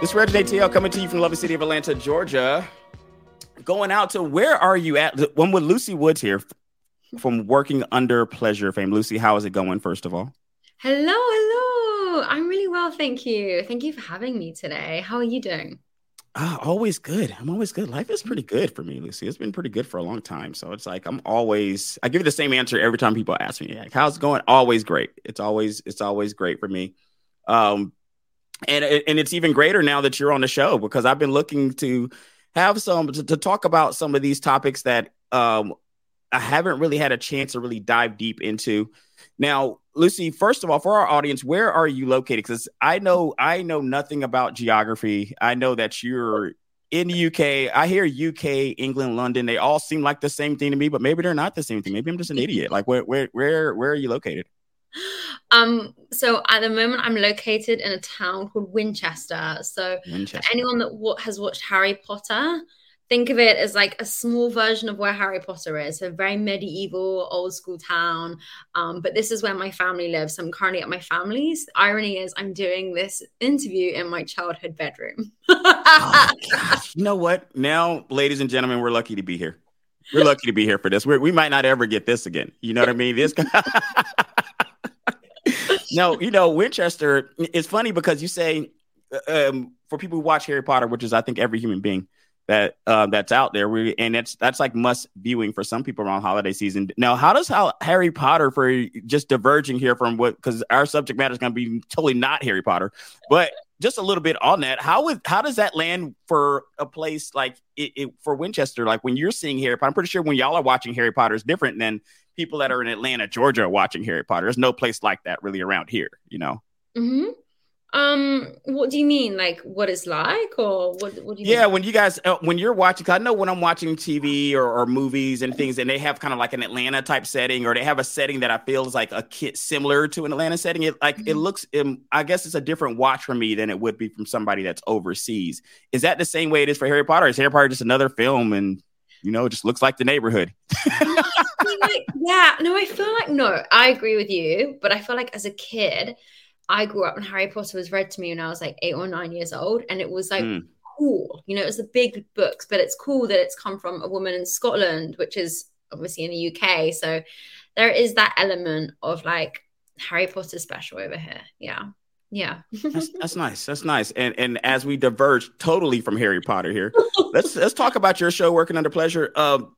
This is Reggie ATL coming to you from the lovely city of Atlanta, Georgia. Going out to where are you at? One with Lucy Woods here from Working Under Pleasure fame. Lucy, how is it going, first of all? Hello. I'm really well, thank you. Thank you for having me today. How are you doing? Always good. I'm always good. Life is pretty good for me, Lucy. It's been pretty good for a long time. So it's like I give you the same answer every time people ask me, like, how's it going? Always great. It's always great for me. And it's even greater now that you're on the show, because I've been looking to have to talk about some of these topics that I haven't really had a chance to really dive deep into. Now, Lucy, first of all, for our audience, where are you located? Because I know nothing about geography. I know that you're in the UK. I hear UK, England, London. They all seem like the same thing to me, but maybe they're not the same thing. Maybe I'm just an idiot. Like, where are you located? So at the moment, I'm located in a town called Winchester. So for anyone that has watched Harry Potter, think of it as like a small version of where Harry Potter is. So very medieval, old school town. But this is where my family lives. So I'm currently at my family's. The irony is I'm doing this interview in my childhood bedroom. Oh, gosh. You know what? Now, ladies and gentlemen, we're lucky to be here. We're lucky to be here for this. We might not ever get this again. You know what I mean? This. No, Winchester, it's funny because you say, for people who watch Harry Potter, which is, I think, every human being that's out there, and that's like must viewing for some people around holiday season. Now, how Harry Potter, for just diverging here from because our subject matter is going to be totally not Harry Potter, but just a little bit on that, how does that land for a place like for Winchester? Like when you're seeing Harry Potter, I'm pretty sure when y'all are watching Harry Potter is different than people that are in Atlanta, Georgia, watching Harry Potter. There's no place like that really around here, Mm-hmm. What do you mean? Like what it's like, or what do you mean? When you guys, when you're watching, cause I know when I'm watching TV or movies and things, and they have kind of like an Atlanta type setting, or they have a setting that I feel is like a kid similar to an Atlanta setting. It looks, I guess it's a different watch for me than it would be from somebody that's overseas. Is that the same way it is for Harry Potter? Is Harry Potter just another film and, it just looks like the neighborhood? I feel like, no, I agree with you, but I feel like as a kid, I grew up and Harry Potter was read to me when I was like 8 or 9 years old. And it was like cool. It was the big books, but it's cool that it's come from a woman in Scotland, which is obviously in the UK. So there is that element of like Harry Potter special over here. Yeah. Yeah. That's nice. That's nice. And as we diverge totally from Harry Potter here, let's talk about your show, Working Under Pleasure.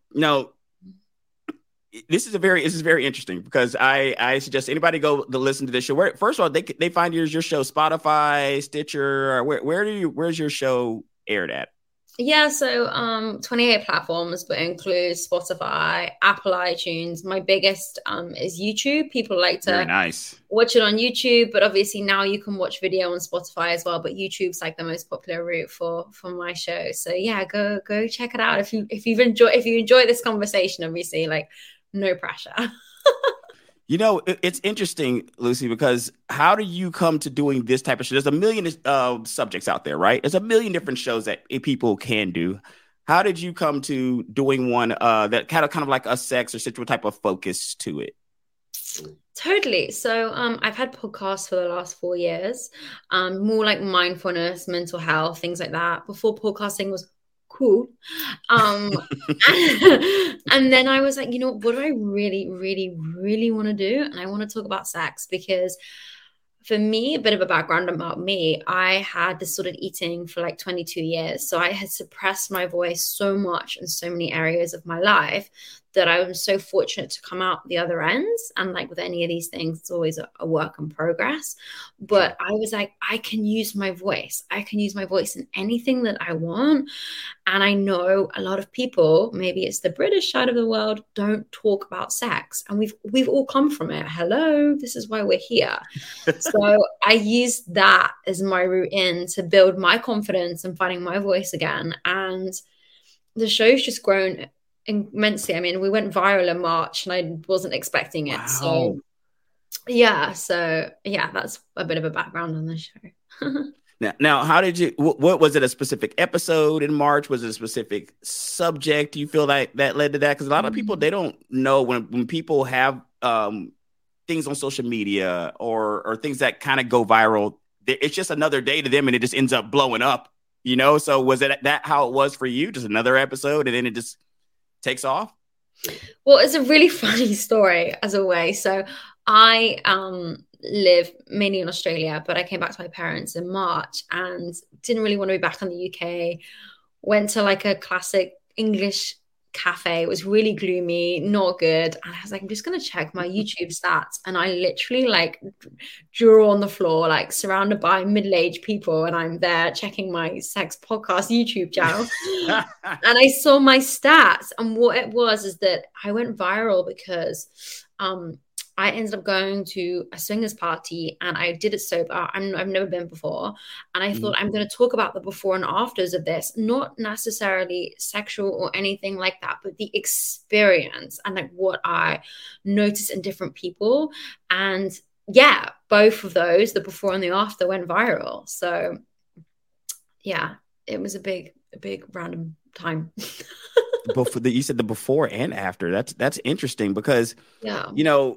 This is very interesting because I suggest anybody go to listen to this show. First of all, they find your show Spotify, Stitcher, or where's your show aired at? Yeah, so 28 platforms, but includes Spotify, Apple iTunes. My biggest is YouTube. People like to watch it on YouTube, but obviously now you can watch video on Spotify as well. But YouTube's like the most popular route for my show. So yeah, go check it out if you enjoy this conversation. Obviously, like no pressure. It's interesting, Lucy, because how do you come to doing this type of show? There's a million subjects out there, right? There's a million different shows that people can do. How did you come to doing one that kind of like a sex or sexual type of focus to it? Totally. So I've had podcasts for the last 4 years, more like mindfulness, mental health, things like that. Before podcasting was cool. And then I was like, what do I really, really, really want to do? And I want to talk about sex because for me, a bit of a background about me, I had this sort of eating for like 22 years. So I had suppressed my voice so much in so many areas of my life that I was so fortunate to come out the other ends. And like with any of these things, it's always a work in progress. But I was like, I can use my voice. I can use my voice in anything that I want. And I know a lot of people, maybe it's the British side of the world, don't talk about sex. And we've all come from it. Hello, this is why we're here. So I used that as my route in to build my confidence and finding my voice again. And the show's just grown immensely. I mean, we went viral in March and I wasn't expecting it. Wow. So that's a bit of a background on the show. Now, how did you, what was it, a specific episode in March? Was it a specific subject? Do you feel like that led to that? Because a lot of people, they don't know when people have things on social media or things that kind of go viral, it's just another day to them, and it just ends up blowing up, you know? So was it that how it was for you? Just another episode, and then it just takes off? Well, it's a really funny story, as always. So I live mainly in Australia, but I came back to my parents in March and didn't really want to be back in the UK. Went to like a classic English cafe. It was really gloomy, not good. And I was like, I'm just going to check my YouTube stats. And I literally like drew on the floor, like surrounded by middle-aged people. And I'm there checking my sex podcast YouTube channel. And I saw my stats. And what it was is that I went viral because I ended up going to a swingers party and I did it sober. I've never been before. And I thought I'm going to talk about the before and afters of this, not necessarily sexual or anything like that, but the experience and like what I noticed in different people. And yeah, both of those, the before and the after, went viral. So yeah, it was a big random time. You said the before and after. That's interesting because, yeah, you know,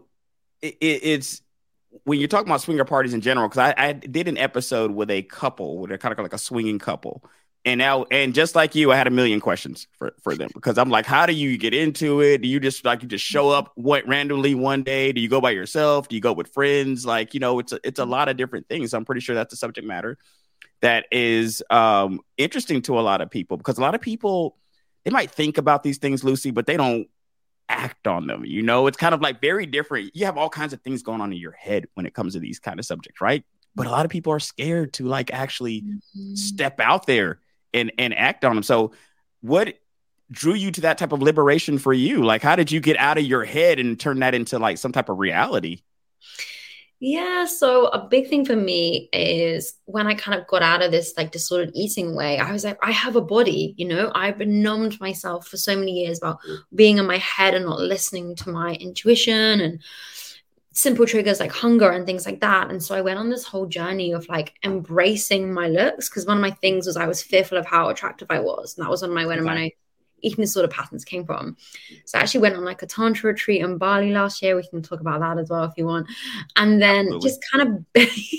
it's when you're talking about swinger parties in general, because I did an episode with a couple, they're kind of like a swinging couple. And just like you, I had a million questions for them because I'm like, how do you get into it? Do you just show up randomly one day? Do you go by yourself? Do you go with friends? Like, you know, it's a lot of different things. I'm pretty sure that's the subject matter that is interesting to a lot of people, because a lot of people, they might think about these things, Lucy, but they don't act on them. You know, it's kind of like very different. You have all kinds of things going on in your head when it comes to these kind of subjects, right? But a lot of people are scared to like actually step out there and act on them. So what drew you to that type of liberation for you? Like, how did you get out of your head and turn that into like some type of reality? Yeah, so a big thing for me is when I kind of got out of this like disordered eating way, I was like, I have a body, you know, I've been numbed myself for so many years about being in my head and not listening to my intuition and simple triggers like hunger and things like that. And so I went on this whole journey of like embracing my looks, because one of my things was I was fearful of how attractive I was. And that was when my eating disorder patterns came from. So I actually went on like a tantra retreat in Bali last year. We can talk about that as well if you want. And then just kind of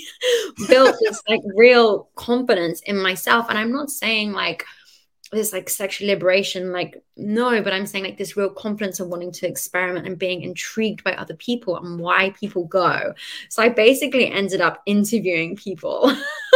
built this like real confidence in myself. And I'm not saying like this like sexual liberation, like no, but I'm saying like this real confidence of wanting to experiment and being intrigued by other people and why people go. So I basically ended up interviewing people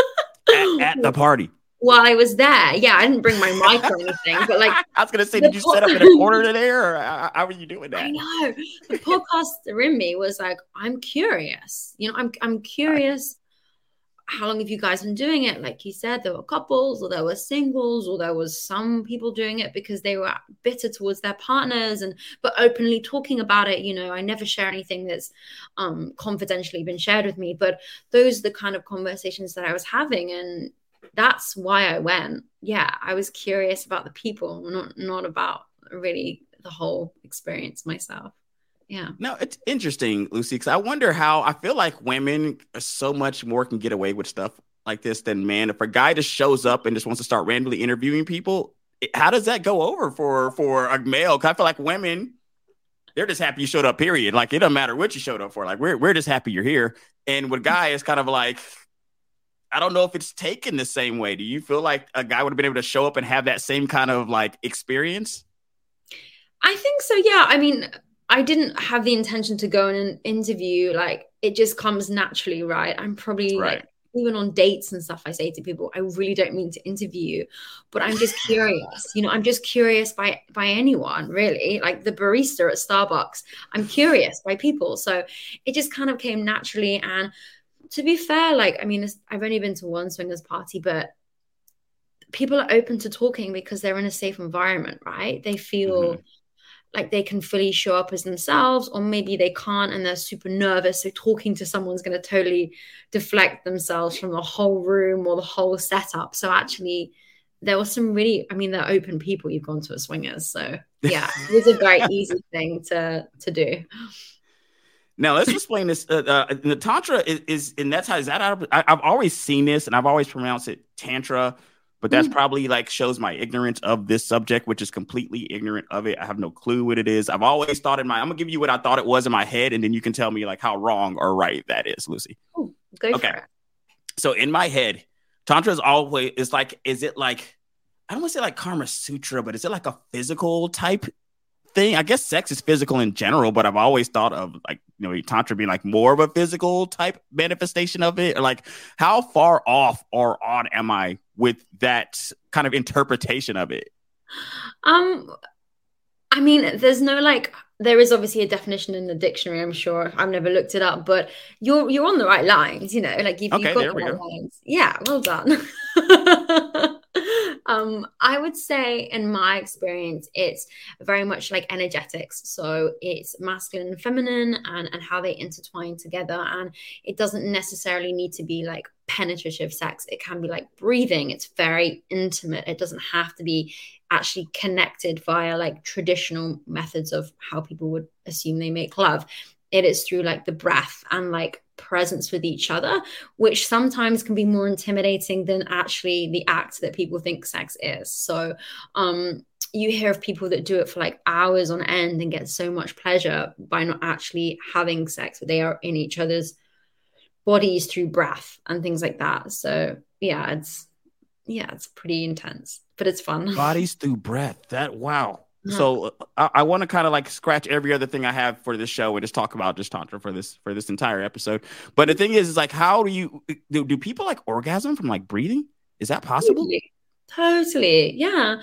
at the party. While I was there. Yeah, I didn't bring my mic or anything, but like I was gonna say, did you set up in a corner there, or how were you doing that? I know the podcaster in me was like, I'm curious. You know, I'm curious. How long have you guys been doing it? Like you said, there were couples, or there were singles, or there was some people doing it because they were bitter towards their partners, but openly talking about it. You know, I never share anything that's confidentially been shared with me, but those are the kind of conversations that I was having, and that's why I went. Yeah, I was curious about the people, not about really the whole experience myself. Yeah. No, it's interesting, Lucy, because I wonder how I feel like women are so much more can get away with stuff like this than men. If a guy just shows up and just wants to start randomly interviewing people, how does that go over for a male? Because I feel like women, they're just happy you showed up, period. Like, it doesn't matter what you showed up for. Like, we're just happy you're here. And with guys, it's kind of like, I don't know if it's taken the same way. Do you feel like a guy would have been able to show up and have that same kind of like experience? I think so. Yeah. I mean, I didn't have the intention to go in an interview. Like, it just comes naturally, right? I'm probably like, even on dates and stuff, I say to people, I really don't mean to interview you, but I'm just curious. You know, I'm just curious by anyone, really. Like the barista at Starbucks, I'm curious by people. So it just kind of came naturally. And to be fair, like, I mean, I've only been to one swingers party, but people are open to talking because they're in a safe environment, right? They feel like they can fully show up as themselves, or maybe they can't and they're super nervous. So talking to someone's going to totally deflect themselves from the whole room or the whole setup. So actually, there was some really, I mean, they're open people. You've gone to a swingers. So yeah, it was a very easy thing to do. Now let's explain this. The tantra is and that's how is that. I've always seen this, and I've always pronounced it tantra, but that's probably like shows my ignorance of this subject, which is completely ignorant of it. I have no clue what it is. I've always thought I'm gonna give you what I thought it was in my head, and then you can tell me like how wrong or right that is, Lucy. Ooh, go for it. So in my head, Tantra is always, it's like, is it like, I don't want to say like Karma Sutra, but is it like a physical type thing? I guess sex is physical in general, but I've always thought of like, Tantra being like more of a physical type manifestation of it. Or like, how far off or on am I with that kind of interpretation of it? I mean, there's no like, there is obviously a definition in the dictionary, I'm sure. I've never looked it up, but you're on the right lines, like you've Okay, got there the we right go. lines. Yeah, well done. I would say in my experience, it's very much like energetics. So it's masculine and feminine and how they intertwine together. And it doesn't necessarily need to be like penetrative sex. It can be like breathing. It's very intimate. It doesn't have to be actually connected via like traditional methods of how people would assume they make love. It is through like the breath and like presence with each other, which sometimes can be more intimidating than actually the act that people think sex is. So you hear of people that do it for like hours on end and get so much pleasure by not actually having sex, but they are in each other's bodies through breath and things like that. So it's pretty intense, but it's fun. Bodies through breath. Wow. Yeah. So I want to kind of like scratch every other thing I have for this show and just talk about just Tantra for this entire episode. But the thing is like, how do people like orgasm from like breathing? Is that possible? Totally. Yeah.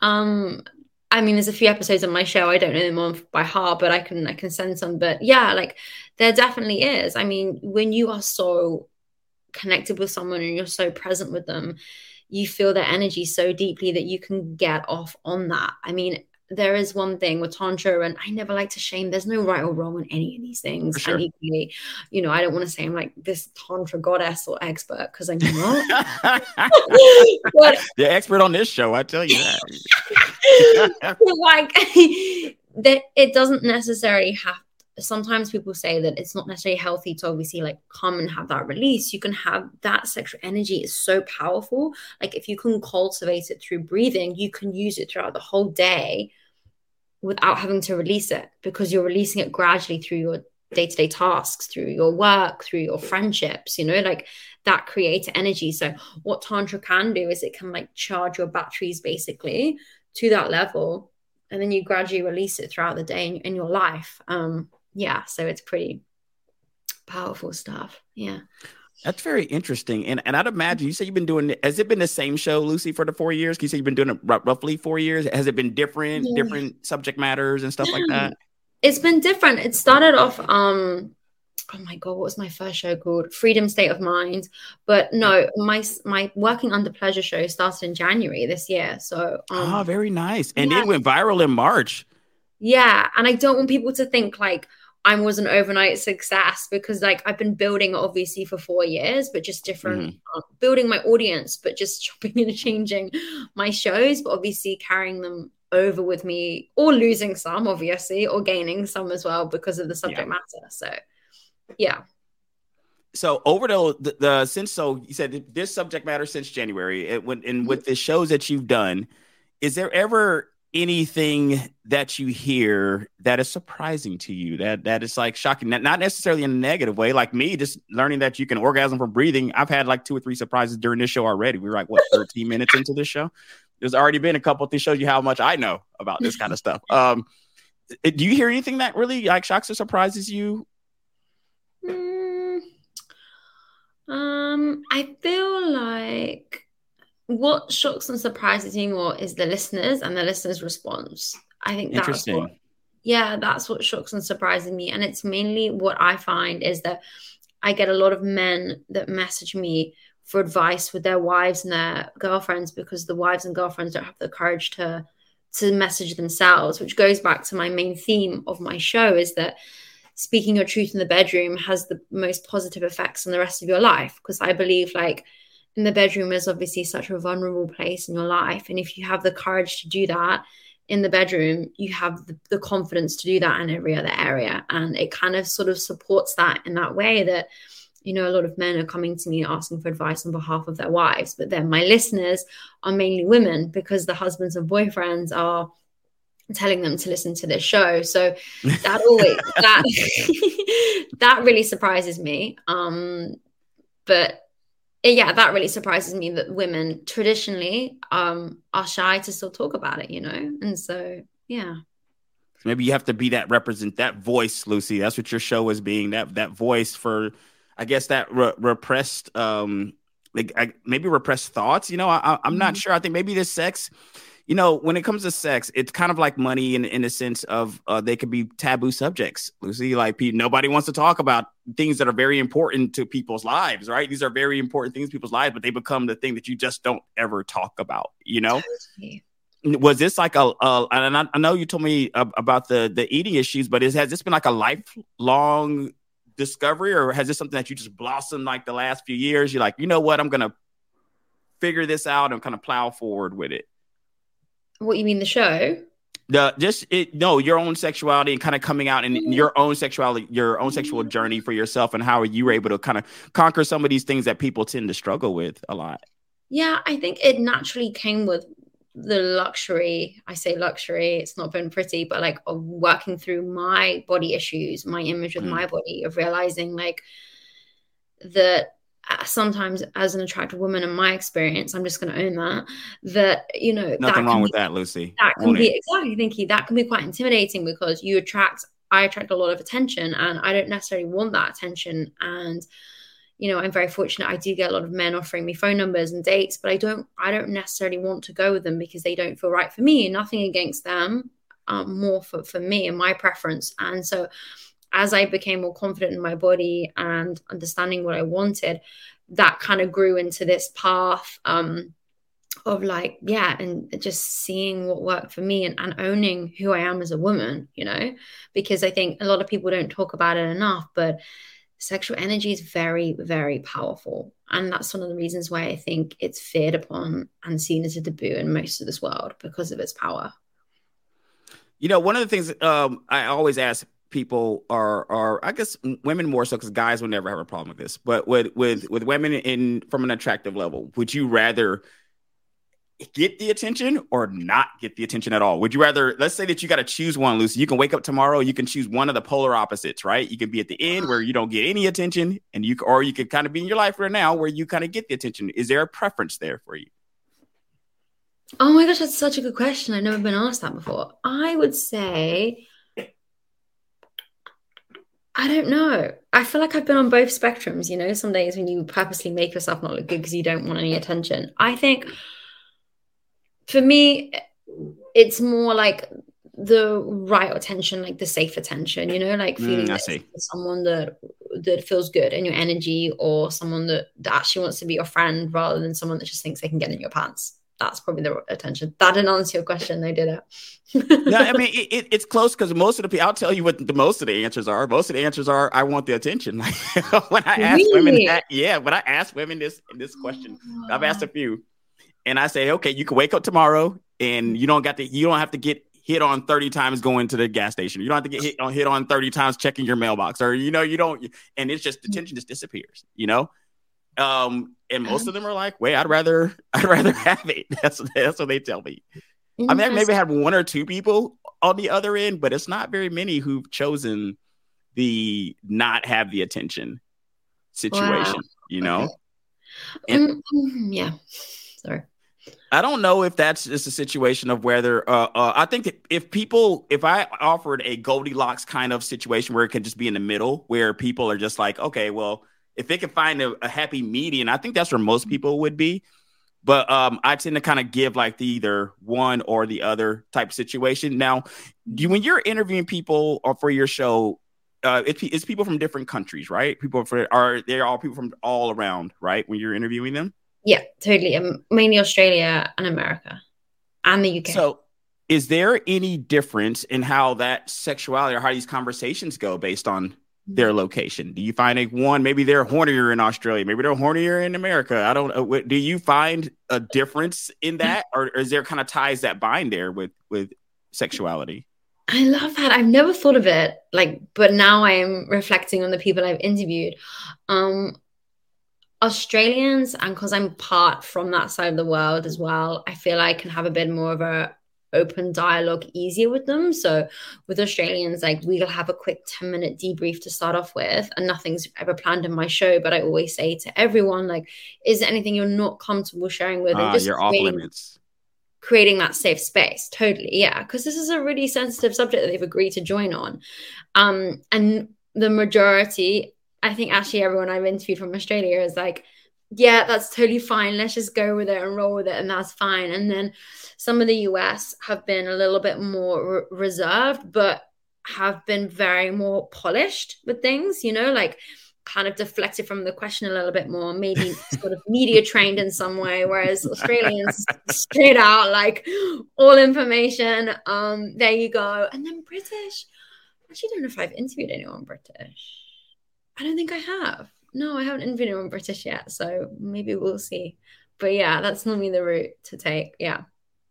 I mean, there's a few episodes on my show. I don't know them all by heart, but I can send some. But yeah, like there definitely is. I mean, when you are so connected with someone and you're so present with them, you feel their energy so deeply that you can get off on that. I mean, there is one thing with Tantra, and I never like to shame, there's no right or wrong on any of these things. For sure. And equally, I don't want to say I'm like this Tantra goddess or expert because I'm not. But the expert on this show, I tell you that. Like, that it doesn't necessarily have. Sometimes people say that it's not necessarily healthy to obviously like come and have that release. You can have that sexual energy is so powerful. Like if you can cultivate it through breathing, you can use it throughout the whole day without having to release it, because you're releasing it gradually through your day-to-day tasks, through your work, through your friendships, like that creates energy. So what Tantra can do is it can like charge your batteries basically to that level, and then you gradually release it throughout the day in your life. So it's pretty powerful stuff. Yeah. That's very interesting. And I'd imagine, you say you've been doing, has it been the same show, Lucy, for the 4 years? Can you say you've been doing it roughly 4 years? Has it been different subject matters and stuff like that? It's been different. It started off, oh my God, what was my first show called? Freedom State of Mind. But no, my Working Under Pleasure show started in January this year. So very nice. And it went viral in March. Yeah. And I don't want people to think like I was an overnight success, because like I've been building obviously for 4 years, but just different, building my audience, but just chopping and changing my shows, but obviously carrying them over with me, or losing some obviously, or gaining some as well because of the subject matter. So yeah. So over the since, so you said this subject matter since January, with the shows that you've done, is there ever anything that you hear that is surprising to you, that is like shocking, not necessarily in a negative way, like me just learning that you can orgasm from breathing? I've had like 2 or 3 surprises during this show already. We're like 13 minutes into this show. There's already been a couple of things, shows you how much I know about this kind of stuff. Do you hear anything that really like shocks or surprises you? I feel like what shocks and surprises me more is the listeners and the listeners' response. I think that's what shocks and surprises me. And it's mainly what I find is that I get a lot of men that message me for advice with their wives and their girlfriends, because the wives and girlfriends don't have the courage to message themselves, which goes back to my main theme of my show, is that speaking your truth in the bedroom has the most positive effects on the rest of your life. Because I believe like in the bedroom is obviously such a vulnerable place in your life. And if you have the courage to do that in the bedroom, you have the confidence to do that in every other area. And it kind of sort of supports that in that way that, a lot of men are coming to me asking for advice on behalf of their wives. But then my listeners are mainly women, because the husbands and boyfriends are telling them to listen to this show. So that always, that really surprises me. But Yeah, that really surprises me that women traditionally are shy to still talk about it, And so, yeah. Maybe you have to be that voice, Lucy. That's what your show is being, that voice for, I guess, that repressed, maybe repressed thoughts. I'm not Mhm. sure. I think maybe this sex, when it comes to sex, it's kind of like money in the sense of they could be taboo subjects, Lucy. Like nobody wants to talk about things that are very important to people's lives, right? These are very important things in people's lives, but they become the thing that you just don't ever talk about. Totally. Was this like and I know you told me about the eating issues, but has this been like a lifelong discovery, or has this something that you just blossomed like the last few years? You're like, you know what, I'm gonna figure this out and kind of plow forward with it. What you mean, the show? Your own sexuality and kind of coming out in your own sexuality, your own sexual journey for yourself, and how you were able to kind of conquer some of these things that people tend to struggle with a lot. Yeah, I think it naturally came with the luxury. I say luxury, it's not been pretty, but like of working through my body issues, my image with Mm. my body, of realizing like that sometimes as an attractive woman, in my experience, I'm just going to own that Nothing that can wrong be with that, Lucy. that can Own it. be exactly, thank you, that can be quite intimidating because I attract a lot of attention, and I don't necessarily want that attention. And I'm very fortunate. I do get a lot of men offering me phone numbers and dates, but I don't necessarily want to go with them because they don't feel right for me. Nothing against them, more for me and my preference. And so as I became more confident in my body and understanding what I wanted, that kind of grew into this path of like, yeah, and just seeing what worked for me, and owning who I am as a woman, because I think a lot of people don't talk about it enough, but sexual energy is very, very powerful. And that's one of the reasons why I think it's feared upon and seen as a taboo in most of this world, because of its power. One of the things I always ask people are I guess women more so, because guys will never have a problem with this, but with women in from an attractive level, would you rather get the attention or not get the attention at all? Would you rather, let's say that you got to choose one, Lucy, you can wake up tomorrow, you can choose one of the polar opposites, right? You can be at the end where you don't get any attention, and or you could kind of be in your life right now where you kind of get the attention. Is there a preference there for you? Oh my gosh, that's such a good question. I've never been asked that before. I would say, I don't know. I feel like I've been on both spectrums, some days when you purposely make yourself not look good because you don't want any attention. I think for me, it's more like the right attention, like the safe attention, like feeling I that see. it's someone that feels good in your energy, or someone that actually wants to be your friend, rather than someone that just thinks they can get in your pants. That's probably the attention. That didn't answer your question, though, did No, I it? mean it's close, because most of the people, I'll tell you what the most of the answers are. Most of the answers are, I want the attention. Like when I ask women Really? that, yeah, when I ask women this question, I've asked a few, and I say, okay, you can wake up tomorrow and you don't have to get hit on 30 times going to the gas station. You don't have to get hit on 30 times checking your mailbox, or you don't, and it's just, the tension just disappears. And most of them are like, wait, I'd rather have it. That's what they tell me. I mean, I maybe Interesting. had one or two people on the other end, but it's not very many who've chosen the not have the attention Wow. situation, Okay. and Yeah. Sorry. I don't know if that's just a situation of whether I think that if I offered a Goldilocks kind of situation where it could just be in the middle, where people are just like, okay, well, if they can find a happy median, I think that's where most people would be. But I tend to kind of give like the either one or the other type situation. Now, when you're interviewing people or for your show, it's people from different countries, right? They're all people from all around, right? When you're interviewing them. Yeah, totally. Mainly Australia and America and the UK. So, is there any difference in how that sexuality or how these conversations go based on their location? Do you find one, maybe they're hornier in Australia, maybe they're hornier in America? I don't know. Do you find a difference in that, or is there kind of ties that bind there with sexuality? I love that. I've never thought of it but now I am reflecting on the people I've interviewed. Um, Australians, and because I'm part from that side of the world as well, I feel I can have a bit more of a open dialogue easier with them. So with Australians, like we'll have a quick 10-minute debrief to start off with, and nothing's ever planned in my show, but I always say to everyone, like, is there anything you're not comfortable sharing with? And just You're off limits. creating that safe space. Totally. Yeah. Because this is a really sensitive subject that they've agreed to join on. And the majority, I think actually everyone I've interviewed from Australia is like, yeah, that's totally fine. Let's just go with it and roll with it. And that's fine. And then some of the US have been a little bit more reserved, but have been very more polished with things, you know, like kind of deflected from the question a little bit more, maybe sort of media trained in some way, whereas Australians straight out, like all information. There you go. And then British, I actually don't know if I've interviewed anyone British. I don't think I have. No, I haven't interviewed anyone British yet, so maybe we'll see. But yeah, that's normally the route to take. Yeah.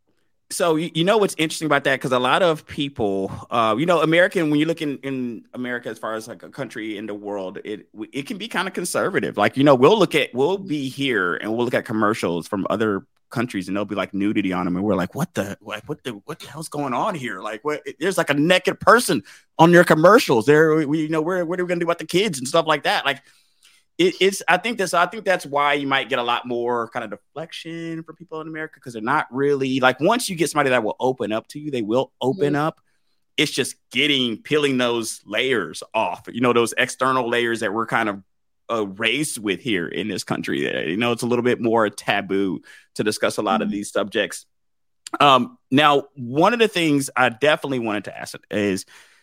So you know what's interesting about that, because a lot of people, American, when you look in America as far as like a country in the world, it can be kind of conservative. Like, we'll be here and we'll look at commercials from other countries and there'll be like nudity on them, and we're like, what the hell's going on here? Like, what? There's like a naked person on your commercials. What are we gonna do about the kids and stuff like that? Like, I think that's why you might get a lot more kind of deflection from people in America, because they're not really like, once you get somebody that will open up to you, they will open up. It's just peeling those layers off, those external layers that we're kind of raised with here in this country. It's a little bit more taboo to discuss a lot of these subjects. Now, one of the things I definitely wanted to ask is,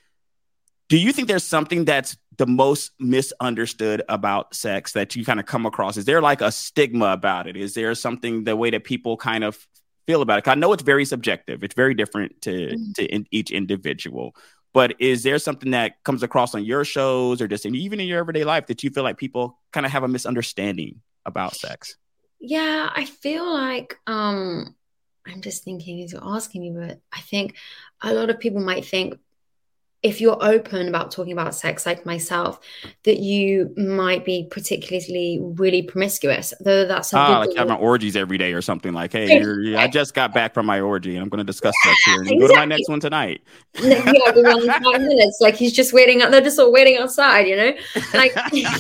do you think there's something that's the most misunderstood about sex that you kind of come across? Is there like a stigma about it? Is there something, the way that people kind of feel about it? I know it's very subjective. It's very different to each individual. But is there something that comes across on your shows or just even in your everyday life that you feel like people kind of have a misunderstanding about sex? Yeah, I feel like I'm just thinking as you're asking me, but I think a lot of people might think, if you're open about talking about sex, like myself, that you might be particularly really promiscuous. Though that's a like you have my orgies every day or something. Like, hey, I just got back from my orgy and I'm going to discuss sex here. And you go to my next one tonight. Yeah, within 5 minutes, like he's just waiting. They're just all waiting outside, like.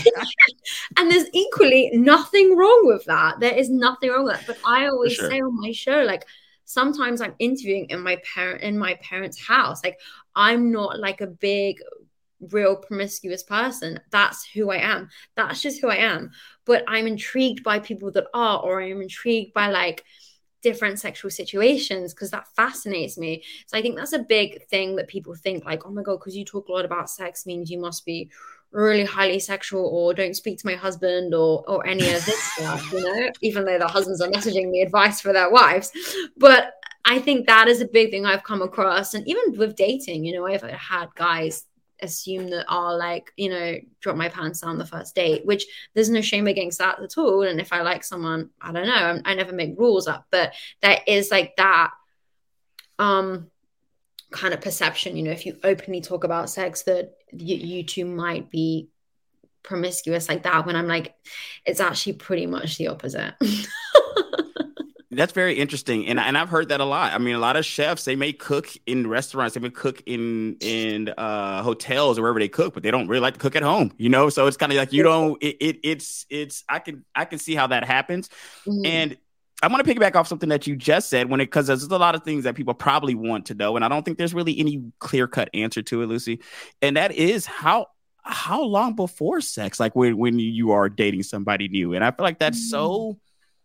And there's equally nothing wrong with that. There is nothing wrong with that. But I always say on my show, like, sometimes I'm interviewing in my parents' house. Like, I'm not like a big, real promiscuous person. That's who I am. That's just who I am. But I'm intrigued by people that are, or I'm intrigued by like different sexual situations, because that fascinates me. So I think that's a big thing that people think, like, oh my God, because you talk a lot about sex means you must be really highly sexual, or don't speak to my husband, or any of this stuff, even though the husbands are messaging me advice for their wives. But I think that is a big thing I've come across. And even with dating, I've had guys assume that I'll like, drop my pants on the first date, which there's no shame against that at all. And if I like someone, I don't know, I never make rules up, but there is like that kind of perception, if you openly talk about sex, that you two might be promiscuous like that, when I'm like, it's actually pretty much the opposite. That's very interesting. And I've heard that a lot. I mean, a lot of chefs, they may cook in restaurants, they may cook in hotels or wherever they cook, but they don't really like to cook at home, So it's kind of like, I can see how that happens. And I want to piggyback off something that you just said, because there's a lot of things that people probably want to know. And I don't think there's really any clear-cut answer to it, Lucy. And that is how long before sex, like when you are dating somebody new. And I feel like that's so,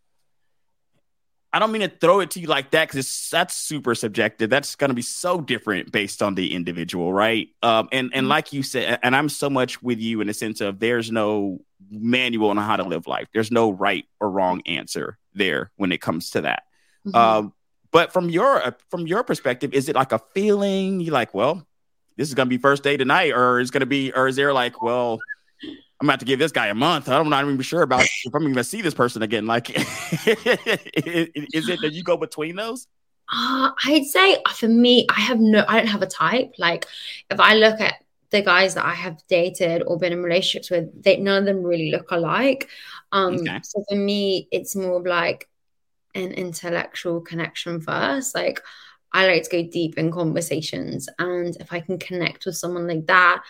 I don't mean to throw it to you like that, because that's super subjective. That's going to be so different based on the individual, right? And like you said, and I'm so much with you in the sense of, there's no manual on how to live life. There's no right or wrong answer there when it comes to that. But from your perspective, is it like a feeling? You're like, well, this is going to be first day tonight, or is there like, well, I'm about to give this guy a month. I'm not even sure about if I'm going to see this person again. Like, is it that you go between those? I'd say for me, I don't have a type. Like, if I look at the guys that I have dated or been in relationships with, none of them really look alike. So for me, it's more of like an intellectual connection first. Like, I like to go deep in conversations. And if I can connect with someone like that,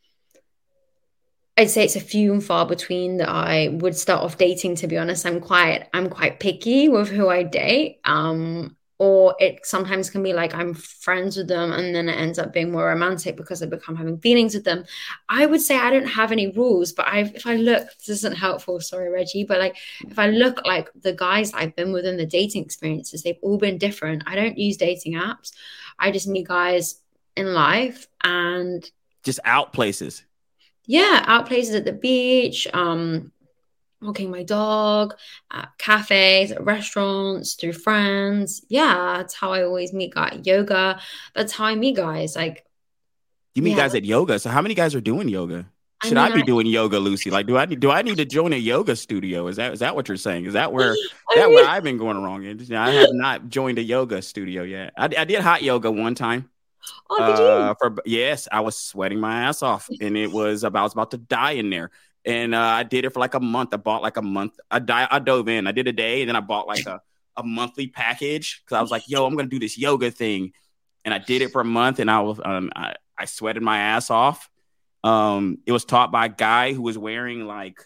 I'd say it's a few and far between that I would start off dating, to be honest. I'm quite picky with who I date. Or it sometimes can be like I'm friends with them and then it ends up being more romantic because I become having feelings with them. I would say I don't have any rules, but if I look, this isn't helpful, sorry, Reggie, but like if I look like the guys I've been with in the dating experiences, they've all been different. I don't use dating apps. I just meet guys in life and Just out places. yeah, out places at the beach, walking my dog, at cafes, at restaurants, through friends. Yeah, that's how I always meet guys. Yoga, that's how I meet guys. Like, You meet yeah, guys at yoga. So how many guys are doing yoga? I Should I mean, be doing yoga, Lucy? Like, do I need to join a yoga studio? Is that what you're saying? Is that where I that where mean, I've been going wrong? I have not joined a yoga studio yet. I did hot yoga one time. oh, did you? For yes, I was sweating my ass off, and I was about to die in there. And I did it for like a month. I bought like a month. I dove in. I did a day, and then I bought like a monthly package because I was like, "Yo, I'm gonna do this yoga thing," and I did it for a month, and I sweated my ass off. It was taught by a guy who was wearing like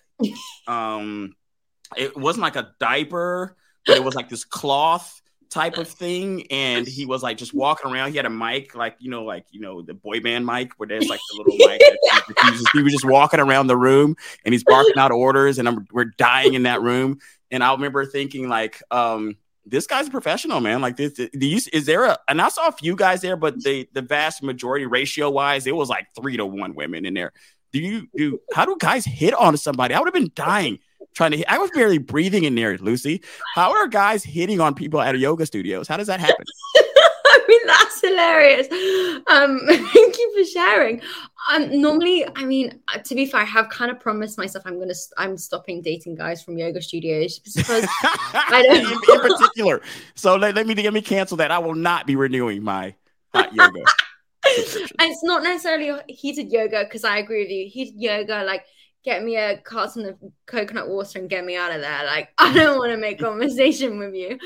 it wasn't like a diaper, but it was like this cloth type of thing, and he was like just walking around. He had a mic, the boy band mic, where there's like the little mic. He was just walking around the room, and he's barking out orders, and we're dying in that room. And I remember thinking like, this guy's a professional, man. Like this, is there and I saw a few guys there, but the vast majority ratio wise, it was like 3-1 women in there. How do guys hit on somebody? I would have been dying trying to hit. I was barely breathing in there, Lucy. How are guys hitting on people at yoga studios? How does that happen? I mean, that's hilarious. Thank you for sharing. Normally, I mean, to be fair, I have kind of promised myself I'm stopping dating guys from yoga studios because I don't in particular. So let me cancel that. I will not be renewing my hot yoga subscription. It's not necessarily heated yoga because I agree with you. Heated yoga, like get me a carton of coconut water and get me out of there. Like I don't want to make conversation with you.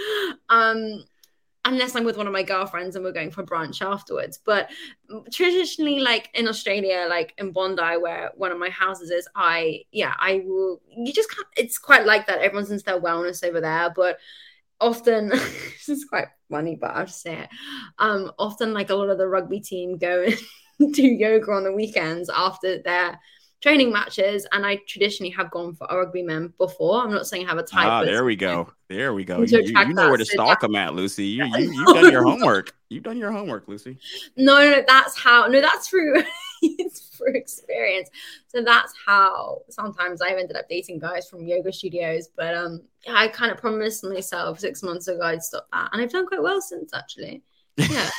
Unless I'm with one of my girlfriends and we're going for brunch afterwards. But traditionally, like in Australia, like in Bondi, where one of my houses is, I will, you just can't, it's quite like that. Everyone's into their wellness over there. But often, this is quite funny, but I'll just say it. Often, like a lot of the rugby team go and do yoga on the weekends after their training matches, and I traditionally have gone for a rugby men before. I'm not saying I have a type. There we go. You know where to stalk them at, Lucy. You've done your homework. You've done your homework, Lucy. No, that's through it's through experience. So that's how sometimes I've ended up dating guys from yoga studios. But I kind of promised myself 6 months ago I'd stop that, and I've done quite well since actually. Yeah.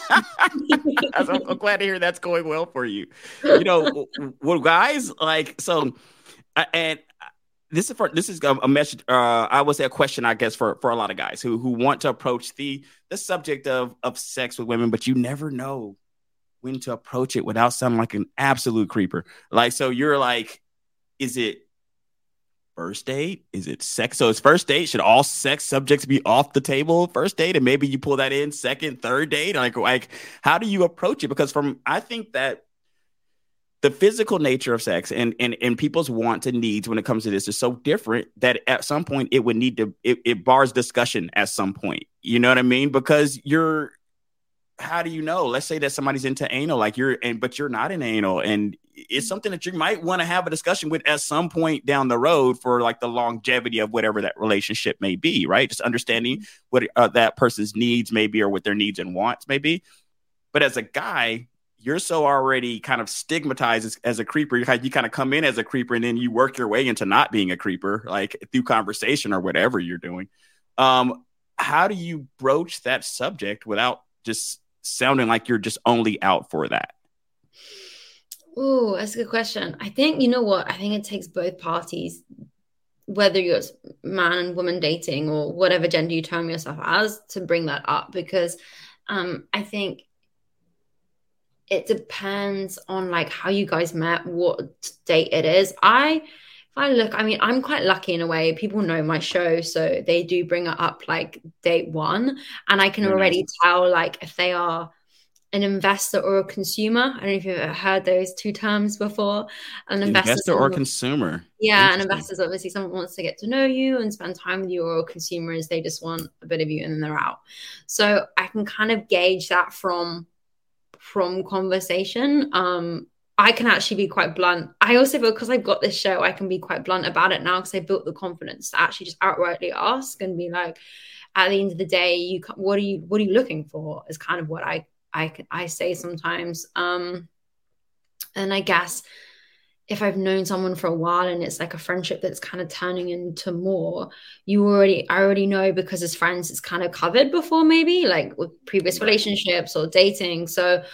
I'm glad to hear that's going well for you. You know, well, guys, like, so, and this is a message. I would say a question, I guess, for a lot of guys who want to approach the subject of sex with women, but you never know when to approach it without sounding like an absolute creeper. Like, so you're like, is it first date? Is it sex? So it's first date. Should all sex subjects be off the table first date? And maybe you pull that in second, third date? Like how do you approach it? Because I think that the physical nature of sex and people's wants and needs when it comes to this is so different that at some point it would need to, it bars discussion at some point. You know what I mean? Because how do you know? Let's say that somebody's into anal, but you're not in anal, and it's something that you might want to have a discussion with at some point down the road for like the longevity of whatever that relationship may be, right? Just understanding what that person's needs may be or what their needs and wants may be. But as a guy, you're so already kind of stigmatized as a creeper. You kind of come in as a creeper and then you work your way into not being a creeper, like through conversation or whatever you're doing. How do you broach that subject without just sounding like you're just only out for that? Oh, that's a good question. I think, you know what? I think it takes both parties, whether you're man and woman dating or whatever gender you term yourself as, to bring that up, because I think it depends on like how you guys met, what date it is. I I mean, I'm quite lucky in a way. People know my show, so they do bring it up like date one, and I can Very nice. already tell like if they are an investor or a consumer. I don't know if you've ever heard those two terms before. An investor, Investor or consumer? yeah, an Interesting. investor is obviously someone who wants to get to know you and spend time with you, or a consumer is they just want a bit of you and then they're out. So I can kind of gauge that from conversation. I can actually be quite blunt. I also feel because I've got this show, I can be quite blunt about it now because I built the confidence to actually just outrightly ask and be like, at the end of the day, what are you looking for? Is kind of what I say sometimes. And I guess if I've known someone for a while and it's like a friendship that's kind of turning into more, I already know because as friends, it's kind of covered before, maybe like with previous Right. relationships or dating. So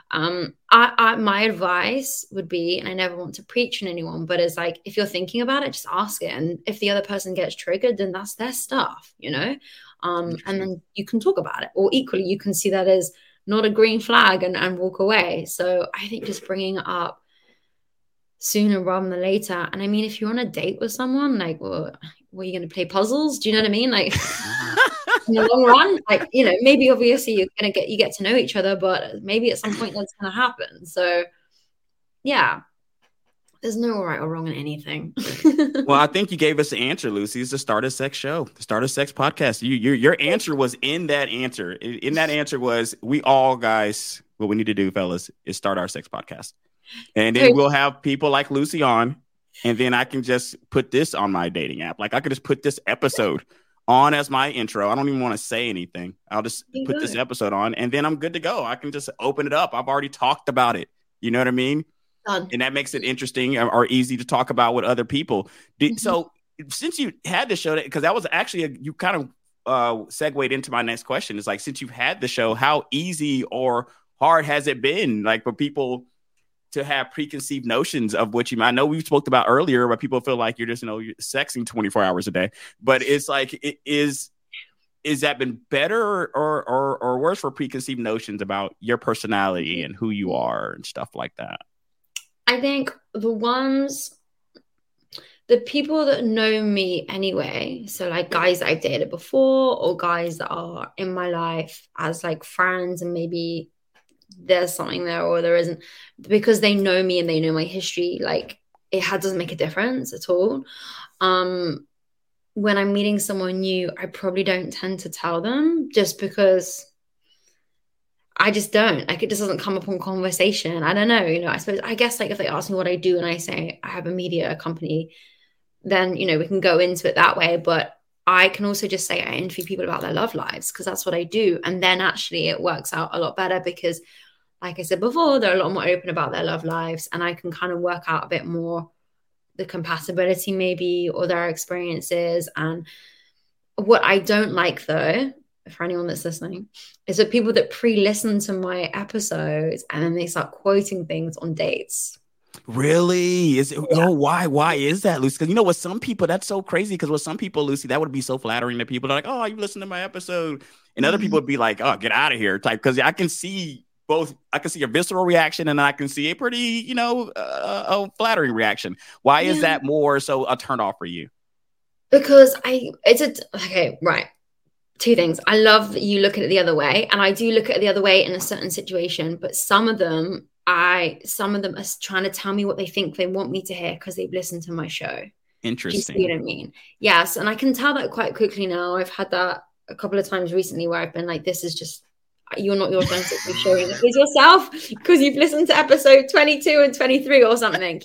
my advice would be, and I never want to preach on anyone, but it's like if you're thinking about it, just ask it. And if the other person gets triggered, then that's their stuff, you know? And Interesting. then you can talk about it. Or equally, you can see that as not a green flag and walk away. So I think just bringing it up sooner rather than later. And I mean, if you're on a date with someone, like, well, were you going to play puzzles? Do you know what I mean? Like, in the long run, like, you know, maybe obviously you get to know each other, but maybe at some point that's going to happen. So, yeah, there's no right or wrong in anything. Well, I think you gave us the answer, Lucy. It's the Start a Sex show, the Start a Sex podcast. Your answer was in that answer. In that answer was we all guys. What we need to do, fellas, is start our sex podcast, and then we'll have people like Lucy on, and then I can just put this on my dating app. Like I could just put this episode on as my intro. I don't even want to say anything. I'll just put this episode on, and then I'm good to go. I can just open it up. I've already talked about it. You know what I mean? Done. And that makes it interesting or easy to talk about with other people. So since you had the show, because that was actually you kind of segued into my next question. Is like, since you've had the show, how easy or hard has it been, like, for people to have preconceived notions of what you might? I know we spoke about earlier, but people feel like you're just, you're sexing 24 hours a day. But it's like, is that been better or worse for preconceived notions about your personality and who you are and stuff like that? I think the people that know me anyway, so like guys that I've dated before or guys that are in my life as like friends, and maybe there's something there or there isn't, because they know me and they know my history, like doesn't make a difference at all. When I'm meeting someone new, I probably don't tend to tell them, just because I just don't, like, it just doesn't come up on conversation. I don't know, I guess like if they ask me what I do and I say I have a media company, then we can go into it that way. But I can also just say I interview people about their love lives, because that's what I do. And then actually it works out a lot better because, like I said before, they're a lot more open about their love lives, and I can kind of work out a bit more the compatibility maybe, or their experiences. And what I don't like, though, for anyone that's listening, is that people that pre-listen to my episodes and then they start quoting things on dates. Really? Is it? Yeah. Oh, why is that, Lucy? Because with some people that's so crazy. Because with some people, Lucy, that would be so flattering to people. They're like, "Oh, you listen to my episode," and other people would be like, "Oh, get out of here," type. Because I can see both. I can see a visceral reaction, and I can see a pretty, a flattering reaction. Why is that more so a turn off for you? Because okay, right. Two things. I love that you look at it the other way, and I do look at it the other way in a certain situation, but some of them are trying to tell me what they think they want me to hear because they've listened to my show. Interesting. Do you see what I mean? Yes, and I can tell that quite quickly now. I've had that a couple of times recently where I've been like, this is just, you're not authentically showing it with yourself because you've listened to episode 22 and 23 or something,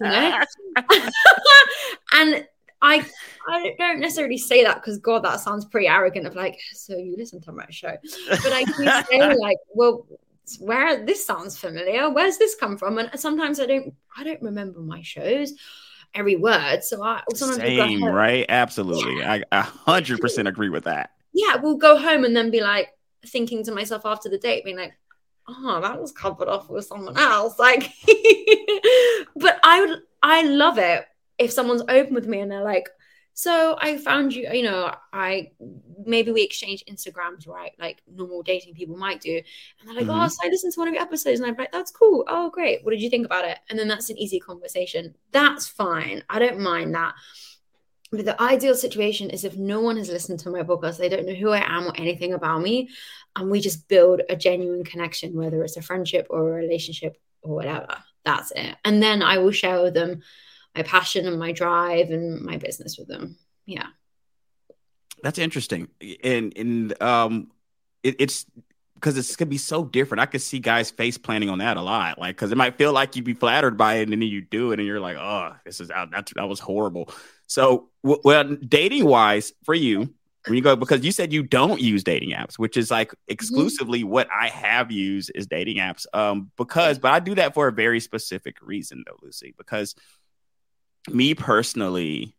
And I don't necessarily say that because, God, that sounds pretty arrogant of like, so you listen to my show. But I do say like, well, this sounds familiar. Where's this come from? And sometimes I don't remember my shows, every word. So Same, right? Absolutely. Yeah. I 100% agree with that. Yeah, we'll go home and then be like thinking to myself after the date, being like, oh, that was covered off with someone else. Like, but I love it if someone's open with me and they're like, So I found you, I maybe we exchange Instagrams, right? Like normal dating people might do. And they're like, oh, Mm-hmm. so I listened to one of your episodes. And I'm like, that's cool. Oh, great. What did you think about it? And then that's an easy conversation. That's fine. I don't mind that. But the ideal situation is if no one has listened to my podcast, they don't know who I am or anything about me, and we just build a genuine connection, whether it's a friendship or a relationship or whatever. That's it. And then I will share with them my passion and my drive and my business with them. Yeah. That's interesting. And it's because it's gonna be so different. I could see guys face planning on that a lot, like because it might feel like you'd be flattered by it, and then you do it, and you're like, "Oh, that was horrible." So, well, dating wise for you, when you go because you said you don't use dating apps, which is like exclusively what I have used is dating apps. But I do that for a very specific reason, though, Lucy. Because me personally,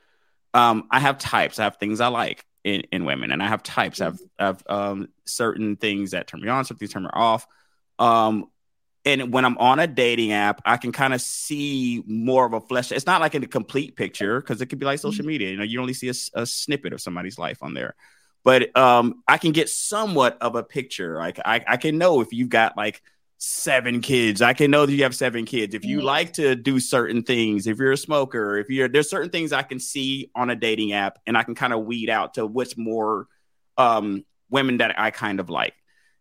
I have types. I have things I like in women, and I have types. I have certain things that turn me on, certain things turn me off. And when I'm on a dating app, I can kind of see more of a flesh. It's not like in a complete picture because it could be like social media. You only see a snippet of somebody's life on there. But I can get somewhat of a picture. Like I can know if you've got like 7 kids. I can know that you have 7 kids. If you like to do certain things, if you're a smoker, there's certain things I can see on a dating app, and I can kind of weed out to what's more women that I kind of like.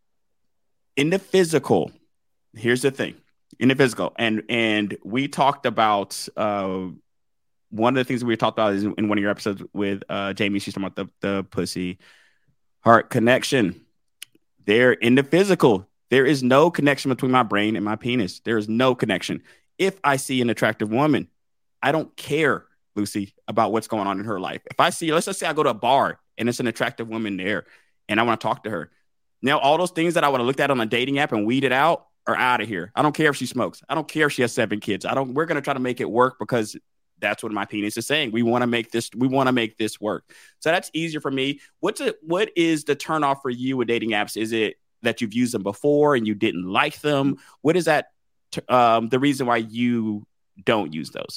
In the physical, here's the thing. In the physical, and we talked about one of the things we talked about is in one of your episodes with Jamie. She's talking about the pussy heart connection. There in the physical. There is no connection between my brain and my penis. There is no connection. If I see an attractive woman, I don't care, Lucy, about what's going on in her life. If I see, let's just say I go to a bar and it's an attractive woman there and I want to talk to her. Now, all those things that I would have looked at on a dating app and weeded out are out of here. I don't care if she smokes. I don't care if she has 7 kids. We're going to try to make it work because that's what my penis is saying. We want to make this work. So that's easier for me. What is the turnoff for you with dating apps? Is it that you've used them before and you didn't like them? What is that the reason why you don't use those?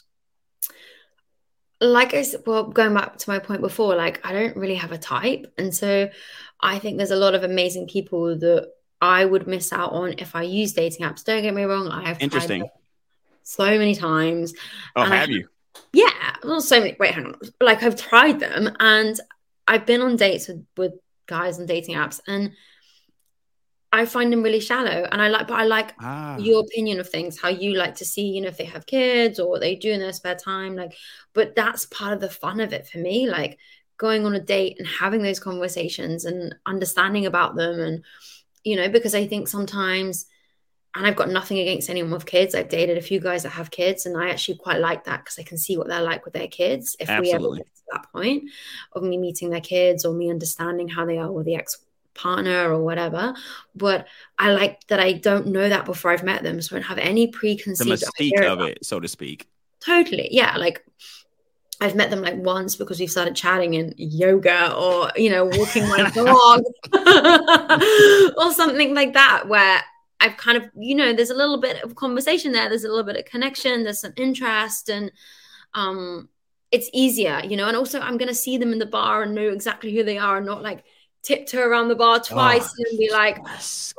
Like I said, well, going back to my point before, like I don't really have a type. And so I think there's a lot of amazing people that I would miss out on if I use dating apps. Don't get me wrong. I have tried them so many times. Oh, have you? Yeah. Well, so many. Wait, hang on. Like I've tried them and I've been on dates with guys on dating apps and I find them really shallow, and I like your opinion of things, how you like to see, if they have kids or what they do in their spare time. Like, but that's part of the fun of it for me, like going on a date and having those conversations and understanding about them. And, because I think sometimes, and I've got nothing against anyone with kids. I've dated a few guys that have kids, and I actually quite like that because I can see what they're like with their kids. If we ever get to that point of me meeting their kids or me understanding how they are with the ex-partner or whatever, but I like that I don't know that before I've met them, so I don't have any preconceived the mystique of it, so to speak. Totally, yeah. Like I've met them like once because we've started chatting in yoga or walking my dog or something like that, where I've kind of there's a little bit of conversation there, there's a little bit of connection, there's some interest, and it's easier, and also I'm gonna see them in the bar and know exactly who they are and not like tiptoe around the bar twice and be like, that's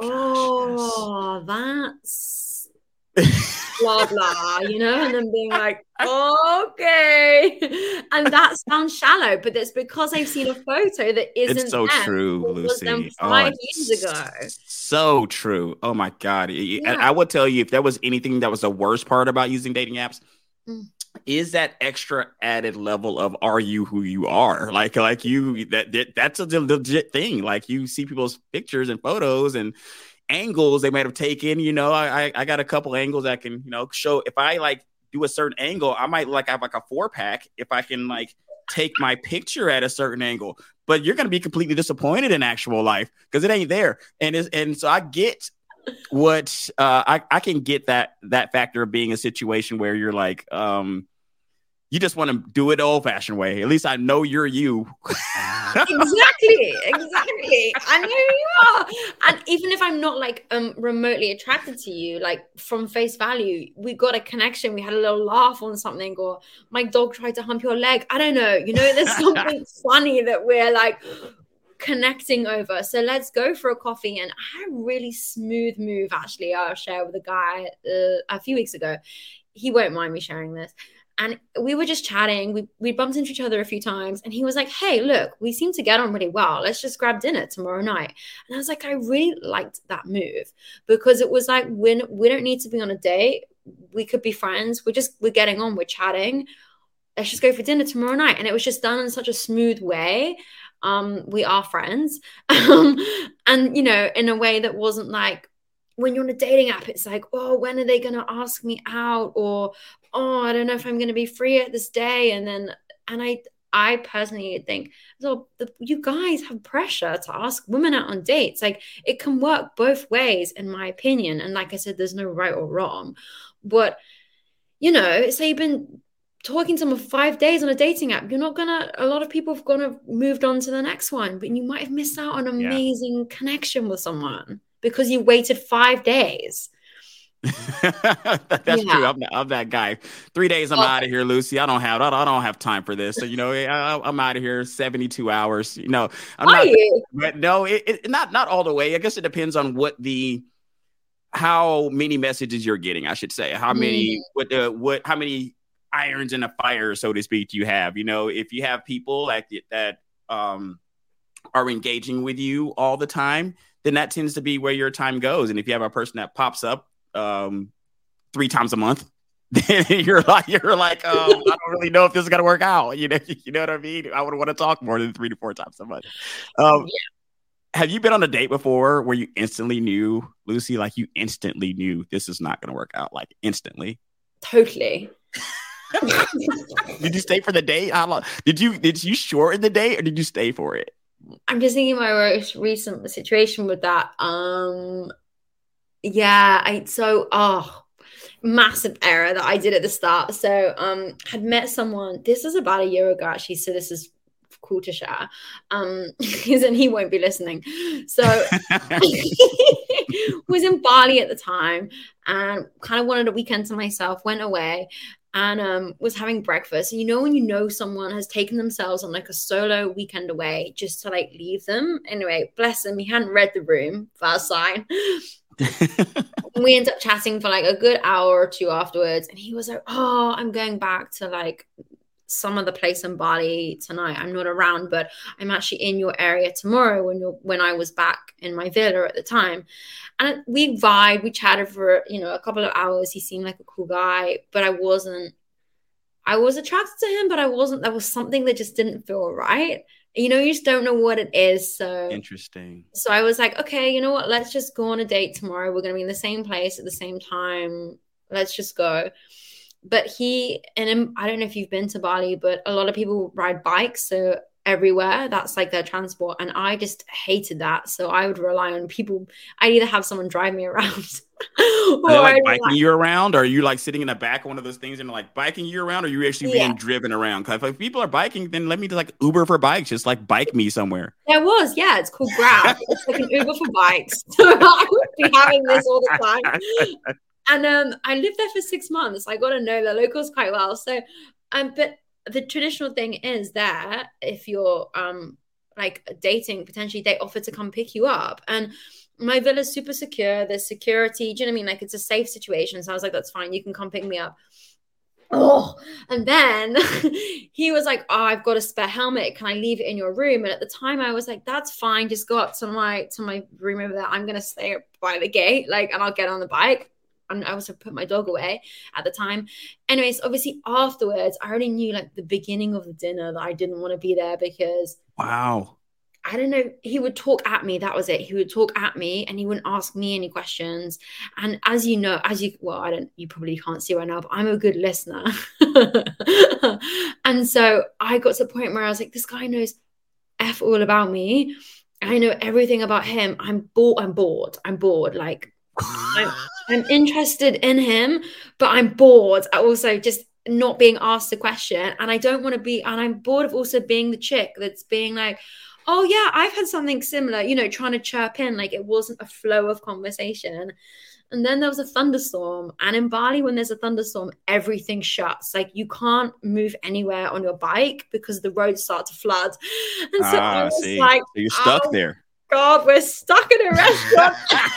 blah blah, and then being like, okay, and that sounds shallow, but it's because I've seen a photo that isn't. It's so true, Lucy. It was them 5 years ago. So true. Oh my God. Yeah. I would tell you, if there was anything that was the worst part about using dating apps, is that extra added level of are you who you are? Like you that's a legit thing. Like you see people's pictures and photos and angles they might have taken. I got a couple angles that can show. If I like do a certain angle, I might like have like a 4-pack if I can like take my picture at a certain angle. But you're gonna be completely disappointed in actual life because it ain't there. And so I get what I can get that factor of being a situation where you're like You just want to do it the old-fashioned way. At least I know you're you. Exactly. I know you are. And even if I'm not like remotely attracted to you, like from face value, we got a connection. We had a little laugh on something, or my dog tried to hump your leg. I don't know. There's something funny that we're like connecting over. So let's go for a coffee. And I had a really smooth move, actually, I'll share with a guy a few weeks ago. He won't mind me sharing this. And we were just chatting. We bumped into each other a few times. And he was like, hey, look, we seem to get on really well. Let's just grab dinner tomorrow night. And I was like, I really liked that move, because it was like, when we don't need to be on a date. We could be friends. We're getting on. We're chatting. Let's just go for dinner tomorrow night. And it was just done in such a smooth way. We are friends. And, in a way that wasn't like, when you're on a dating app, it's like, oh, when are they going to ask me out? Or, oh, I don't know if I'm going to be free at this day. And I personally think, so you guys have pressure to ask women out on dates. Like, it can work both ways, in my opinion. And like I said, there's no right or wrong. But, say you've been talking to someone for 5 days on a dating app, a lot of people have moved on to the next one, but you might have missed out on an amazing connection with someone because you waited 5 days. That's true. I'm that guy. 3 days, I'm out of here, Lucy. I don't have time for this. So I'm out of here. 72 hours. I'm not. But no, it not all the way. I guess it depends on how many messages you're getting. I should say how many how many irons in the fire, so to speak, you have. If you have people like that are engaging with you all the time, then that tends to be where your time goes. And if you have a person that pops up 3 times a month, then you're like, I don't really know if this is gonna work out. You know what I mean? I would want to talk more than 3 to 4 times a month. Have you been on a date before where you instantly knew, Lucy, like you instantly knew this is not gonna work out, like instantly? Totally. Did you stay for the date? How long? Did you shorten the date, or did you stay for it? I'm just thinking my most recent situation with that. Massive error that I did at the start. So had met someone, this was about a year ago actually, so this is cool to share. And he won't be listening. So was in Bali at the time and kind of wanted a weekend to myself, went away and was having breakfast. And when someone has taken themselves on like a solo weekend away just to like leave them. Anyway, bless him, he hadn't read the room, first sign. We ended up chatting for like a good hour or two afterwards, and he was like, oh, I'm going back to like some other place in Bali tonight. I'm not around, but I'm actually in your area tomorrow when I was back in my villa at the time. And we vibed, we chatted for a couple of hours. He seemed like a cool guy, but I was attracted to him, but there was something that just didn't feel right. You just don't know what it is. So interesting. So I was like, okay, you know what? Let's just go on a date tomorrow. We're going to be in the same place at the same time. Let's just go. But I don't know if you've been to Bali, but a lot of people ride bikes. So everywhere, that's like their transport. And I just hated that. So I would rely on people. I'd either have someone drive me around. Are they like biking you around? Or are you like sitting in the back of one of those things and like biking you around? Or are you actually being driven around? Because if people are biking, then let me just like Uber for bikes. Just like bike me somewhere. It's called Grab. It's like an Uber for bikes. So I would be having this all the time. And I lived there for 6 months. I got to know the locals quite well. So, but the traditional thing is that if you're like dating, potentially they offer to come pick you up. And my villa's super secure. There's security. Do you know what I mean? Like it's a safe situation. So I was like, that's fine. You can come pick me up. Oh, and then he was like, oh, I've got a spare helmet. Can I leave it in your room? And at the time I was like, that's fine. Just go up to my room over there. I'm going to stay by the gate, and I'll get on the bike. And I also put my dog away at the time. Anyways, obviously afterwards, I already knew like the beginning of the dinner that I didn't want to be there because I don't know, he would talk at me. That was it. He would talk at me and he wouldn't ask me any questions. And you probably can't see right now, but I'm a good listener. And so I got to the point where I was like, this guy knows F all about me. I know everything about him. I'm bored. Like, I'm interested in him, but I'm bored. I also just not being asked the question. And I don't want to be, and I'm bored of also being the chick that's being like, oh yeah, I've had something similar, trying to chirp in, like it wasn't a flow of conversation. And then there was a thunderstorm. And in Bali, when there's a thunderstorm, everything shuts. Like you can't move anywhere on your bike because the roads start to flood. And so I was like, so you're stuck there. God, we're stuck in a restaurant.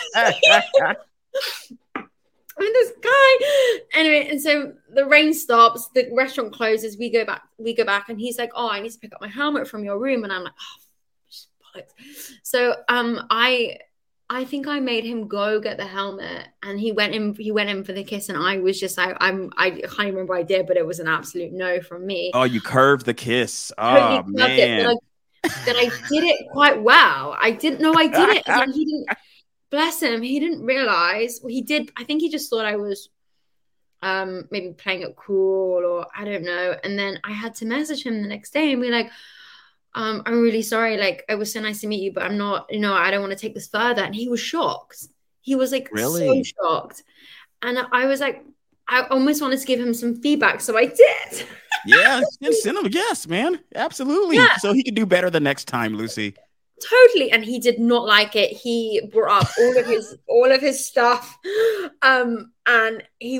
I mean, this guy. Anyway, and so the rain stops, the restaurant closes, we go back, and he's like, oh, I need to pick up my helmet from your room. And I'm like, oh, bollocks. So I think I made him go get the helmet, and he went in for the kiss, and I was just like, I can't even remember what I did, but it was an absolute no from me. Oh, you curved the kiss. Oh man. That I did it quite well. I didn't know I did it. And he didn't, bless him, he didn't realize. Well, he did. I think he just thought I was maybe playing it cool, or I don't know. And then I had to message him the next day and be like, I'm really sorry. Like, it was so nice to meet you, but I'm not, I don't want to take this further. And he was shocked. He was like, really? So shocked. And I was like, I almost wanted to give him some feedback. So I did. Yeah. Send him. Yes, man. Absolutely. Yeah. So he can do better the next time, Lucy. Totally. And he did not like it. He brought up all of his stuff. And he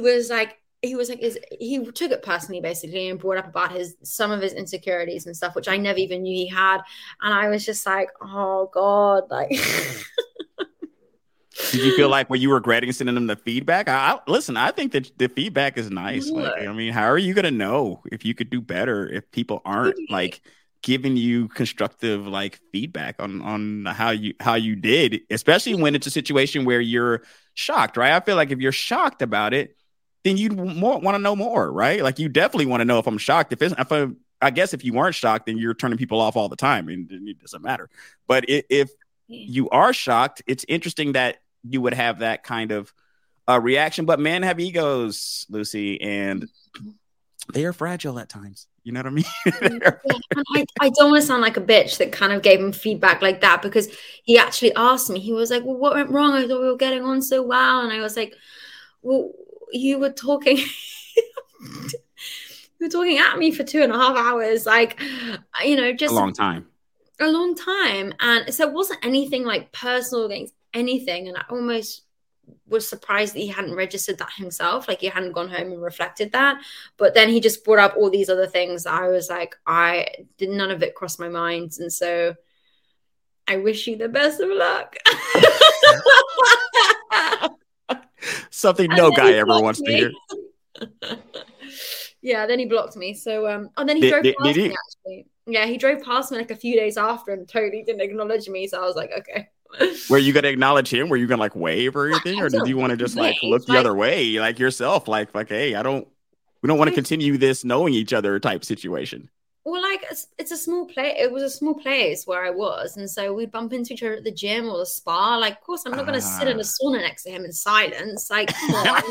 took it personally, basically, and brought up about some of his insecurities and stuff, which I never even knew he had. And I was just like, oh God, like. Did you feel like, were you regretting sending them the feedback? Listen, I think that the feedback is nice. Like, I mean, how are you going to know if you could do better if people aren't like giving you constructive like feedback on how you did, especially when it's a situation where you're shocked, right? I feel like if you're shocked about it, then you'd want to know more, right? Like you definitely want to know if I'm shocked. I guess if you weren't shocked, then you're turning people off all the time, and it doesn't matter. But if you are shocked, it's interesting that you would have that kind of reaction. But men have egos, Lucy, and they are fragile at times. You know what I mean? I don't want to sound like a bitch that kind of gave him feedback like that, because he actually asked me. He was like, well, what went wrong? I thought we were getting on so well. And I was like, well, you were talking at me for 2.5 hours. Like, just a long time. And so it wasn't anything like personal against anything. And I almost was surprised that he hadn't registered that himself. Like he hadn't gone home and reflected that. But then he just brought up all these other things. I was like, none of it crossed my mind. And so I wish you the best of luck. Something no guy ever wants to hear. Yeah, then he blocked me. So, and then he drove past me, actually. Yeah, he drove past me like a few days after and totally didn't acknowledge me. So I was like, okay. Were you going to acknowledge him? Were you going to like wave or anything? Or did you want to just like look the other way, like yourself? Like, hey, we don't want to continue this knowing each other type situation. Well, like it's a small place. It was a small place where I was. And so we'd bump into each other at the gym or the spa. Like, of course, I'm not going to sit in a sauna next to him in silence. Like, come on.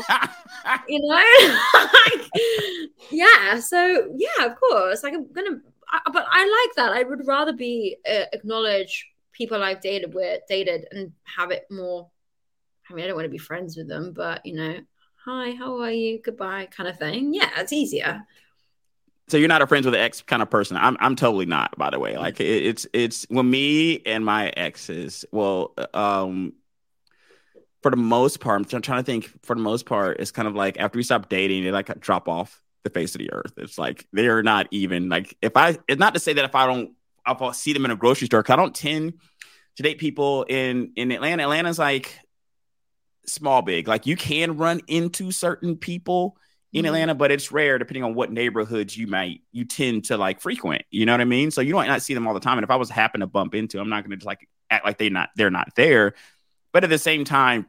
Yeah. So, yeah, of course. Like, but I like that. I would rather be acknowledge people I've dated and have it more. I mean, I don't want to be friends with them, but, hi, how are you? Goodbye kind of thing. Yeah, it's easier. So you're not a friends with an ex kind of person. I'm totally not, by the way. Like it's when me and my exes, well, for the most part, I'm trying to think, for the most part, it's kind of like after we stop dating, they like drop off the face of the earth. It's like, they're not even like, it's not to say that if I'll see them in a grocery store, because I don't tend to date people in Atlanta. Atlanta's like small, big. Like you can run into certain people in Atlanta, but it's rare depending on what neighborhoods you tend to like frequent. You know what I mean? So you might not see them all the time. And if I was happen to bump into, I'm not going to just like act like they're not there. But at the same time,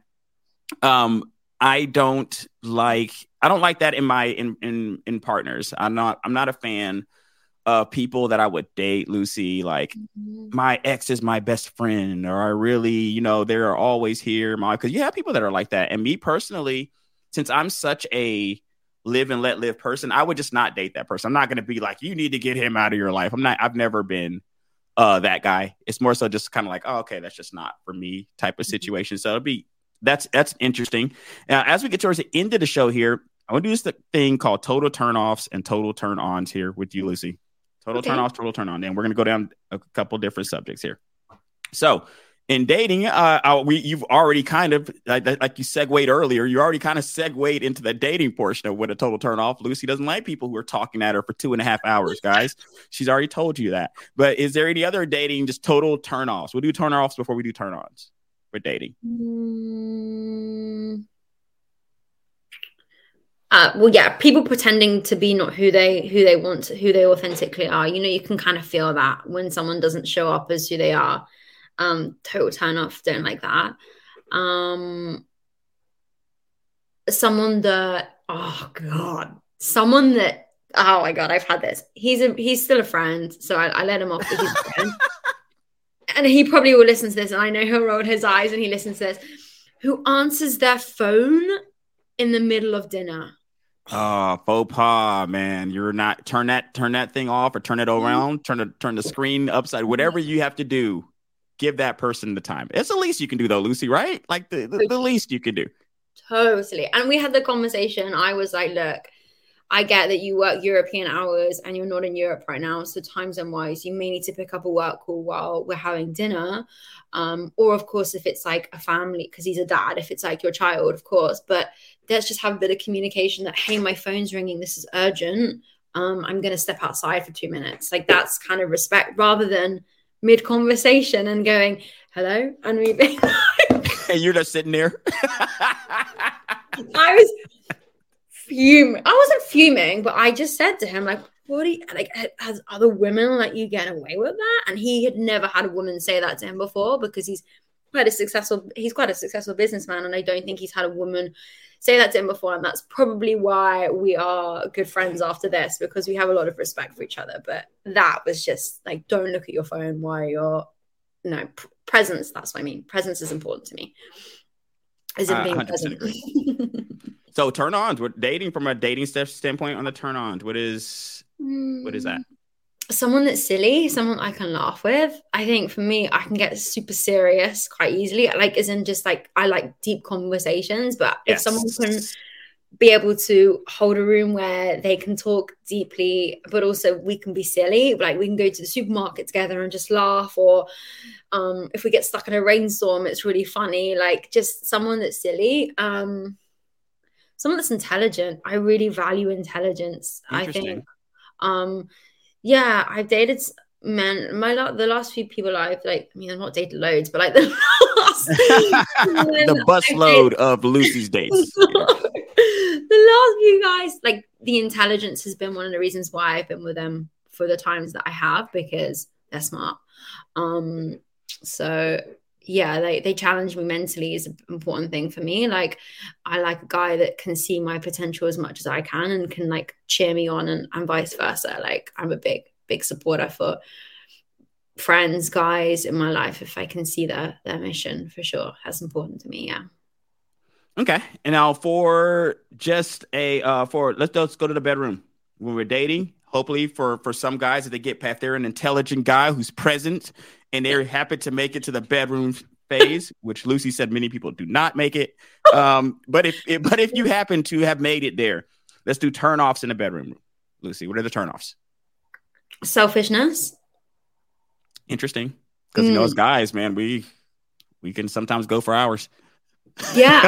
I don't like that in partners. I'm not a fan of people that I would date, Lucy, like my ex is my best friend, or I really, they're always here. Because you have people that are like that. And me personally, since I'm such a live and let live person, I would just not date that person. I'm not going to be like, you need to get him out of your life. I've never been that guy. It's more so just kind of like, oh, okay, that's just not for me type of situation. So that's interesting. As we get towards the end of the show here, I want to do this thing called total turnoffs and total turn ons here with you, Lucy. Total turn off, total turn on. Then we're going to go down a couple different subjects here. So in dating, you've already kind of, like you segued earlier, you already kind of segued into the dating portion of what a total turn off. Lucy doesn't like people who are talking at her for 2.5 hours, guys. She's already told you that. But is there any other dating, just total turn offs? We'll do turn offs before we do turn ons for dating. Well, yeah, people pretending to be not who they want, who they authentically are. You know, you can kind of feel that when someone doesn't show up as who they are. Total turn off, don't like that. Someone that, oh my God, I've had this. He's still a friend, so I let him off with his friend. And he probably will listen to this, and I know he'll roll his eyes and he listens to this. Who answers their phone in the middle of dinner? Oh, faux pas, man. You're not turn that thing off or turn it around, turn the screen upside, whatever you have to do. Give that person the time. It's the least you can do though, Lucy, right? Like the least you can do. Totally. And we had the conversation. I was like, look, I get that you work European hours and you're not in Europe right now. So time zone wise, you may need to pick up a work call while we're having dinner. Or of course, if it's like a family, because he's a dad, if it's like your child, of course, but let's just have a bit of communication that, hey, my phone's ringing. This is urgent. I'm going to step outside for 2 minutes. Like that's kind of respect rather than mid conversation and going, hello. And we being and you're just sitting there. I was fuming. I wasn't fuming, but I just said to him, like, what do you like? Has other women let you get away with that? And he had never had a woman say that to him before because he's quite a successful businessman. And I don't think he's had a woman say that to him before. And that's probably why we are good friends after this, because we have a lot of respect for each other. But that was just like, don't look at your phone while you're, presence. That's what I mean. Presence is important to me. Is it being 100% present? Agree. So turn ons, what dating from a dating standpoint on the turn ons, what is that? Someone that's silly, someone I can laugh with. I think for me, I can get super serious quite easily. Like, isn't just like, I like deep conversations, but if someone can be able to hold a room where they can talk deeply, but also we can be silly, like we can go to the supermarket together and just laugh, or if we get stuck in a rainstorm, it's really funny. Like just someone that's silly. Someone that's intelligent. I really value intelligence. I think. Yeah, I've dated men. The last few people I've I've not dated loads, but like the last the bus load of Lucy's dates. The last few guys, like the intelligence has been one of the reasons why I've been with them for the times that I have, because they're smart. So yeah, they challenge me mentally is an important thing for me. Like I like a guy that can see my potential as much as I can and can like cheer me on, and vice versa. Like I'm a big supporter for friends, guys in my life. If I can see their mission, for sure. That's important to me. Yeah. Okay. And now for just let's go to the bedroom. When we're dating, hopefully for some guys, if they get past, they're an intelligent guy who's present and they're happy to make it to the bedroom phase, which Lucy said many people do not make it. But if you happen to have made it there, let's do turn-offs in the bedroom. Lucy, what are the turn-offs? Selfishness. Interesting. Because as guys, man, we can sometimes go for hours. Yeah.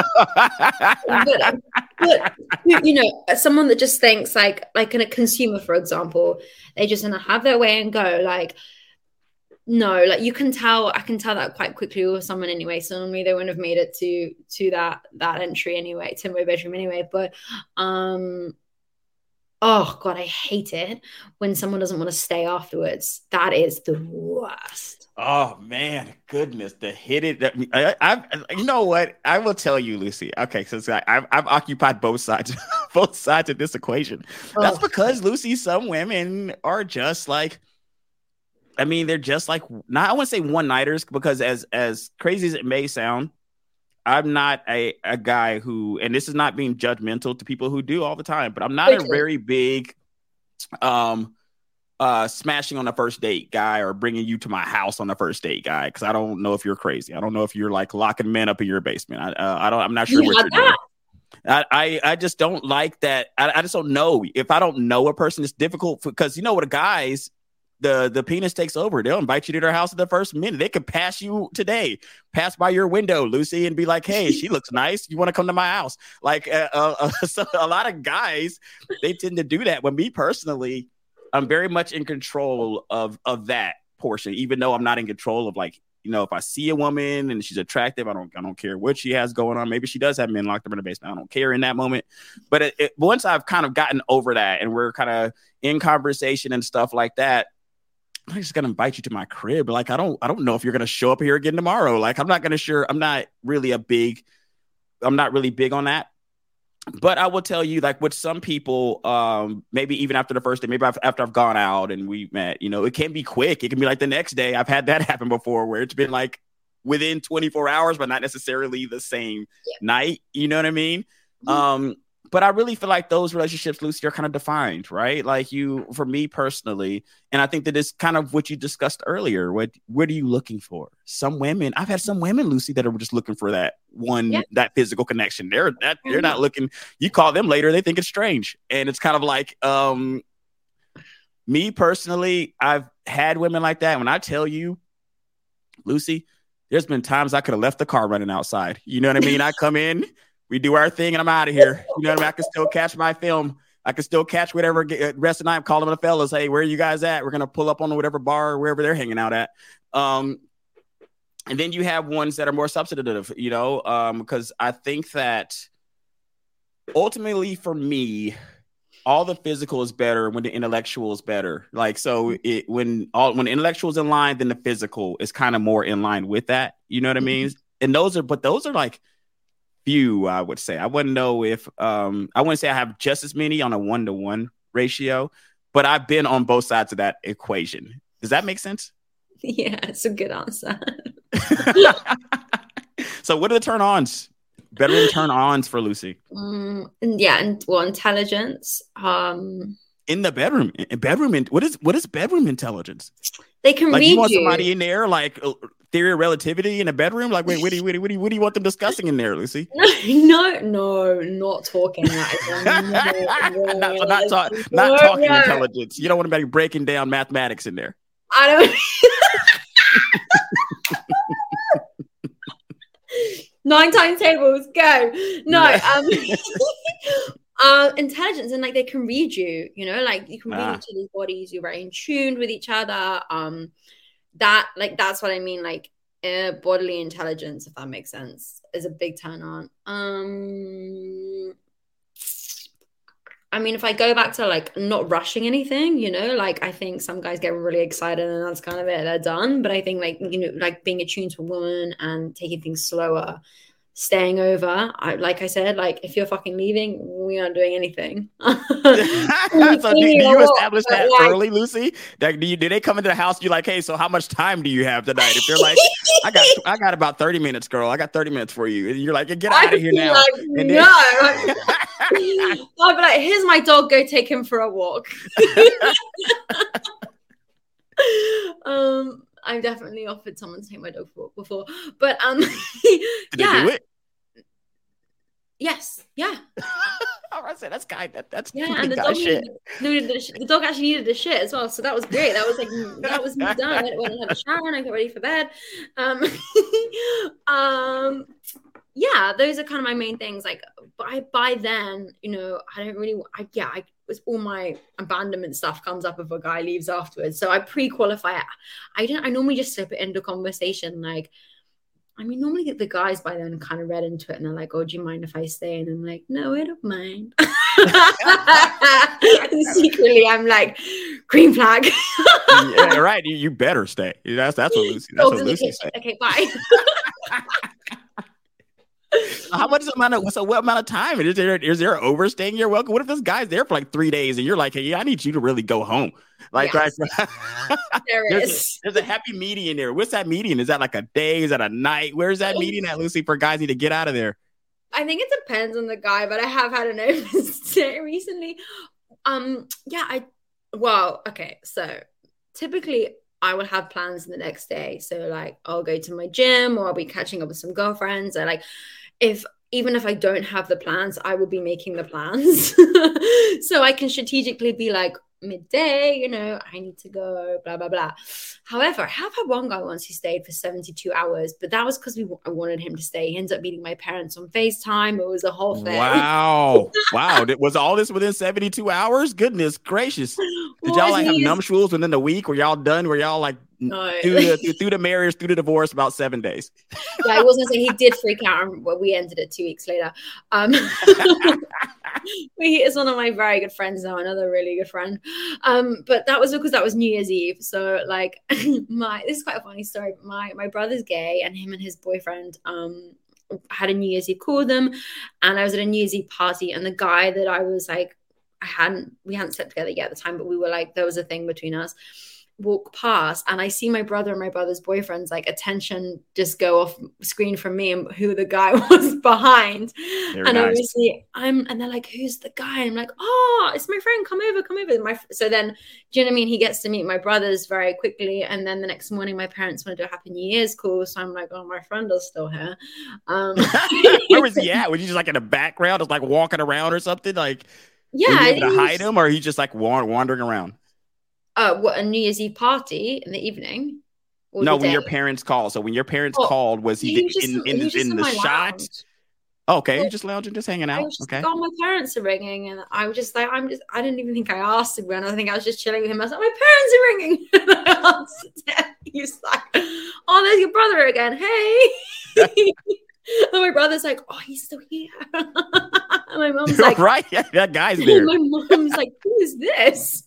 but someone that just thinks like in a consumer, for example, they just want to have their way and go. Like, no, like I can tell that quite quickly with someone anyway. So normally they wouldn't have made it to that entry anyway, to my bedroom anyway. But oh God, I hate it when someone doesn't want to stay afterwards. That is the worst. Oh man, goodness, the hit it. You know what? I will tell you, Lucy. Okay, so I've occupied both sides of this equation. That's because, Lucy, some women are just like, they're just like, not, I wouldn't say one-nighters, because as crazy as it may sound, I'm not a guy who, and this is not being judgmental to people who do all the time, but I'm not a very big smashing on the first date guy, or bringing you to my house on the first date guy, because I don't know if you're crazy. I don't know if you're like locking men up in your basement. I'm not sure what you're doing. I just don't like that. I just don't know. If I don't know a person, it's difficult because you know what, the guys, the penis takes over. They'll invite you to their house at the first minute. They could pass you today, pass by your window, Lucy, and be like, "Hey, she looks nice. You want to come to my house?" Like so a lot of guys, they tend to do that. When me personally, I'm very much in control of that portion, even though I'm not in control of like, you know, if I see a woman and she's attractive, I don't care what she has going on. Maybe she does have men locked up in the basement. I don't care in that moment. But once I've kind of gotten over that and we're kind of in conversation and stuff like that, I'm just gonna invite you to my crib. Like I don't know if you're gonna show up here again tomorrow. Like I'm not really big on that. But I will tell you, like with some people, maybe even after the first day, maybe after I've gone out and we met, you know, it can be quick. It can be like the next day. I've had that happen before where it's been like within 24 hours, but not necessarily the same night. You know what I mean? Mm-hmm. But I really feel like those relationships, Lucy, are kind of defined, right? Like for me personally, and I think that it's kind of what you discussed earlier. What are you looking for? I've had some women, Lucy, that are just looking for that that physical connection. They're not looking. You call them later, they think it's strange, and it's kind of like me personally. I've had women like that. When I tell you, Lucy, there's been times I could have left the car running outside. You know what I mean? I come in. We do our thing and I'm out of here. You know what I mean? I can still catch my film. I can still catch whatever rest of the night. I'm calling the fellas. Hey, where are you guys at? We're going to pull up on whatever bar or wherever they're hanging out at. And then you have ones that are more substantive, you know, because I think that ultimately for me, all the physical is better when the intellectual is better. Like, so when the intellectual is in line, then the physical is kind of more in line with that. You know what I mean? And those are like, few, I would say. I wouldn't know if I wouldn't say I have just as many on a 1-to-1 ratio, but I've been on both sides of that equation. Does that make sense? Yeah, it's a good answer. So what are the turn-ons? Bedroom turn-ons for Lucy? Intelligence. In the bedroom. What is bedroom intelligence? They can like read you want somebody in there like theory of relativity in a bedroom? Like, wait, what do you want them discussing in there, Lucy? No, not talking that. Not talking intelligence. You don't want anybody breaking down mathematics in there. I don't. 9 times tables, go. No, intelligence, and like they can read you, you know, like you can read each other's bodies. You're very in tune with each other. That's what I mean. Like bodily intelligence, if that makes sense, is a big turn on. I mean, if I go back to like not rushing anything, you know, like I think some guys get really excited and that's kind of it, they're done. But I think like, you know, like being attuned to a woman and taking things slower, staying over. Like I said, like if you're fucking leaving, we aren't doing anything. So do you establish that early, Lucy? Like, do they come into the house? You're like, hey, so how much time do you have tonight? If you're like, I got about 30 minutes, girl. I got 30 minutes for you. And you're like, get out of here now. Like, and then... No. I'll be like, here's my dog. Go take him for a walk. I've definitely offered someone to take my dog for a walk before, but Did they do it? Yes, yeah. I said that's and the dog shit. The dog actually needed the shit as well, so that was great. That was me done. I went and had a shower and I got ready for bed. Yeah, those are kind of my main things. Like, by then, you know, all my abandonment stuff comes up if a guy leaves afterwards. So I pre-qualify it. I normally just slip it into conversation. Like, I mean, normally the guys by then kind of read into it and they're like, oh, do you mind if I stay? And I'm like, no, I don't mind. Secretly, I'm like, green flag. Yeah, right. You better stay. That's what Lucy said. Okay, bye. How much what amount of time is there overstaying your welcome? What if this guy's there for like 3 days and you're like, hey, I need you to really go home? Like, yes. There's a happy median there. What's that median? Is that like a day? Is that a night? Where's that median at, Lucy, for guys need to get out of there? I think it depends on the guy, but I have had an overstay recently. Okay, so typically I will have plans the next day. So like I'll go to my gym or I'll be catching up with some girlfriends, or like if even if I don't have the plans, I will be making the plans. So I can strategically be like, midday, I need to go, blah, blah, blah. However, I have had one guy once who stayed for 72 hours, but that was because I wanted him to stay. He ended up meeting my parents on FaceTime. It was a whole thing. Wow. Was all this within 72 hours? Goodness gracious. Did y'all like have nuptials within the week? Were y'all done? Were y'all like no. through the marriage, through the divorce, about 7 days? Yeah, I wasn't saying he did freak out. Well, we ended it 2 weeks later. He is one of my very good friends now, another really good friend. But that was because that was New Year's Eve. So like this is quite a funny story. But my brother's gay, and him and his boyfriend had a New Year's Eve call them, and I was at a New Year's Eve party, and the guy that I was like, we hadn't slept together yet at the time, but we were like, there was a thing between us, walk past, and I see my brother and my brother's boyfriend's like attention just go off screen from me and who the guy was behind. Very nice. Obviously and they're like, who's the guy? And I'm like, oh, it's my friend, come over. So then, do you know what I mean? He gets to meet my brothers very quickly, and then the next morning my parents want to do a Happy New Year's call, so I'm like, oh, my friend is still here. Where was he at? Was he just like in the background, just like walking around or something? Like, yeah, were you able to hide him, or he just like wandering around? What, a New Year's Eve party in the evening? No, when your parents called. So when your parents called, was he in the shot? Lounge. Okay, you're just lounging, just hanging out. Okay. Oh, my parents are ringing, and I was just like, I didn't even think I asked him. I think I was just chilling with him. I was like, my parents are ringing. And I answered. He's like, oh, there's your brother again. Hey. And my brother's like, oh, he's still here. And my mom's like, right, yeah, that guy's there. My mom's like, who is this?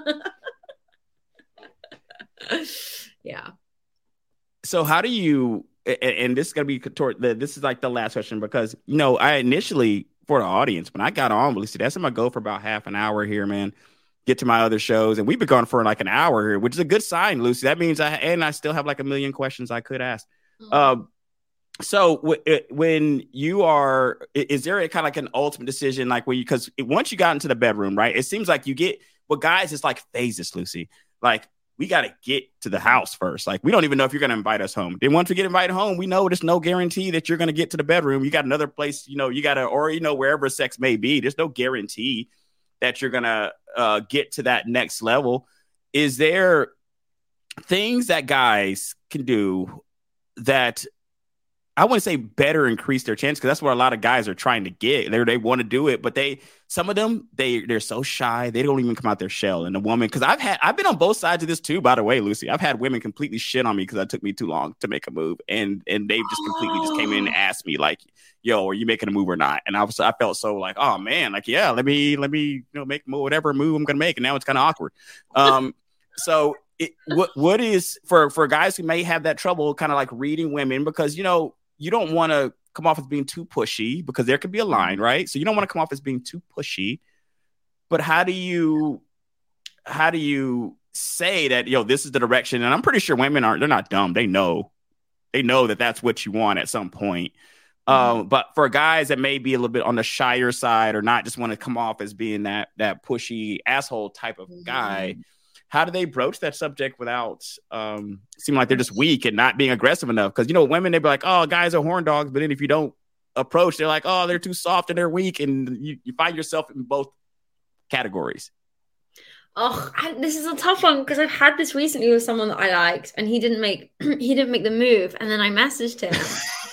Yeah. So how do you, and this is going to be this is like the last question, because I initially, for the audience, when I got on, Lucy, that's I'm gonna go for about half an hour here, man, get to my other shows, and we've been going for like an hour here, which is a good sign, Lucy. That means I still have like a million questions I could ask. So when you are, is there a kind of like an ultimate decision, like because once you got into the bedroom, right, it seems like you get, well, guys, it's like phases, Lucy. Like, we got to get to the house first. Like, we don't even know if you're going to invite us home. Then once we get invited home, we know there's no guarantee that you're going to get to the bedroom. You got another place, you got to, or, wherever sex may be, there's no guarantee that you're going to get to that next level. Is there things that guys can do that, I wouldn't say better increase their chance, because that's what a lot of guys are trying to get. They want to do it, but some of them, they're so shy, they don't even come out their shell. And the woman, because I've been on both sides of this too, by the way, Lucy. I've had women completely shit on me because it took me too long to make a move, and they just completely just came in and asked me like, "Yo, are you making a move or not?" And I felt so like, oh man, like, yeah, let me make whatever move I'm gonna make, and now it's kind of awkward. So what is for guys who may have that trouble, kind of like reading women, because you don't want to come off as being too pushy, because there could be a line, right? So you don't want to come off as being too pushy, but how do you say that, this is the direction? And I'm pretty sure women they're not dumb. They know that that's what you want at some point. But for guys that may be a little bit on the shyer side, or not just want to come off as being that pushy asshole type of guy, how do they broach that subject without seeming like they're just weak and not being aggressive enough? Because, women, they'd be like, oh, guys are horn dogs. But then if you don't approach, they're like, oh, they're too soft and they're weak. And you find yourself in both categories. Oh, this is a tough one, because I've had this recently with someone that I liked, and he didn't make the move. And then I messaged him.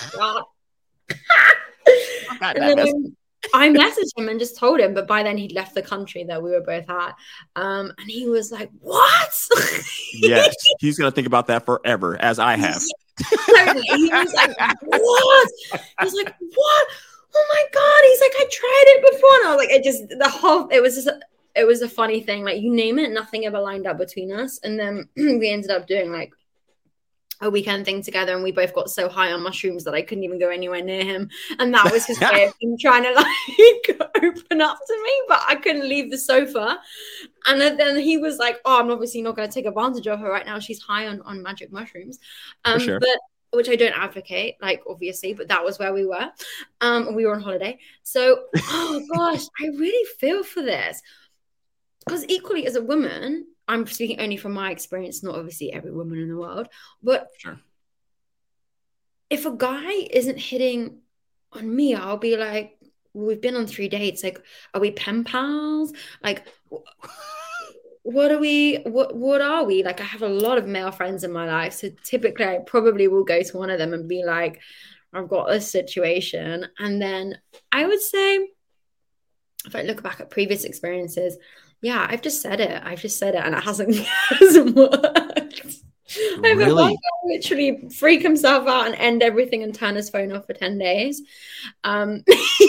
And then I messaged him and just told him, but by then he'd left the country that we were both at. And he was like, what? Yes, he's going to think about that forever, as I have. He was like, what? I was like, what? Oh my God. He's like, I tried it before. And I was like, it was a funny thing. Like, you name it, nothing ever lined up between us. And then we ended up doing like a weekend thing together, and we both got so high on mushrooms that I couldn't even go anywhere near him. And that was his way of him trying to like open up to me, but I couldn't leave the sofa. And then he was like, oh, I'm obviously not going to take advantage of her right now. She's high on magic mushrooms. Sure. But which I don't advocate, like, obviously, but that was where we were. We were on holiday. So, oh gosh, I really feel for this, because equally as a woman, I'm speaking only from my experience, not obviously every woman in the world, but sure, if a guy isn't hitting on me, I'll be like, we've been on 3 dates. Like, are we pen pals? Like, what are we? What are we? Like, I have a lot of male friends in my life, so typically I probably will go to one of them and be like, I've got a situation, and then I would say, if I look back at previous experiences, yeah, I've just said it. I've just said it, and it hasn't worked. I've had one Really? guy literally freak himself out and end everything and turn his phone off for 10 days. Um,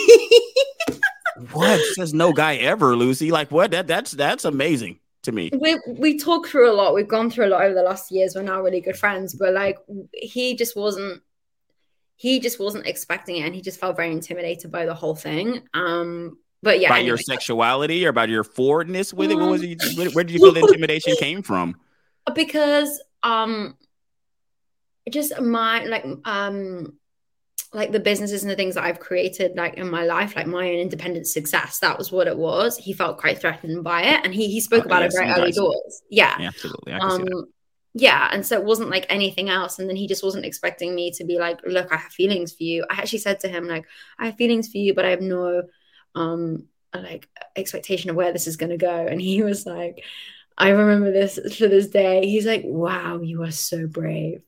What? Says no guy ever, Lucy. Like what? That's amazing to me. we talk through a lot. We've gone through a lot over the last years. We're now really good friends, but like he just wasn't expecting it, and he just felt very intimidated by the whole thing. But yeah, By your anyway. sexuality or about your forwardness with it? What was Um, it? Where did you feel the intimidation came from? because just my like the businesses and the things that I've created like in my life, like my own independent success, that was what it was. He felt quite threatened by it, and he spoke about Yeah, it very some early guys. doors. Yeah. Yeah, absolutely. I can see that. Yeah, and so it wasn't like anything else, and then he just wasn't expecting me to be like, look, I have feelings for you. I actually said to him like, I have feelings for you, but I have no like expectation of where this is going to go. And he was like, I remember this to this day. He's like, wow, you are so brave.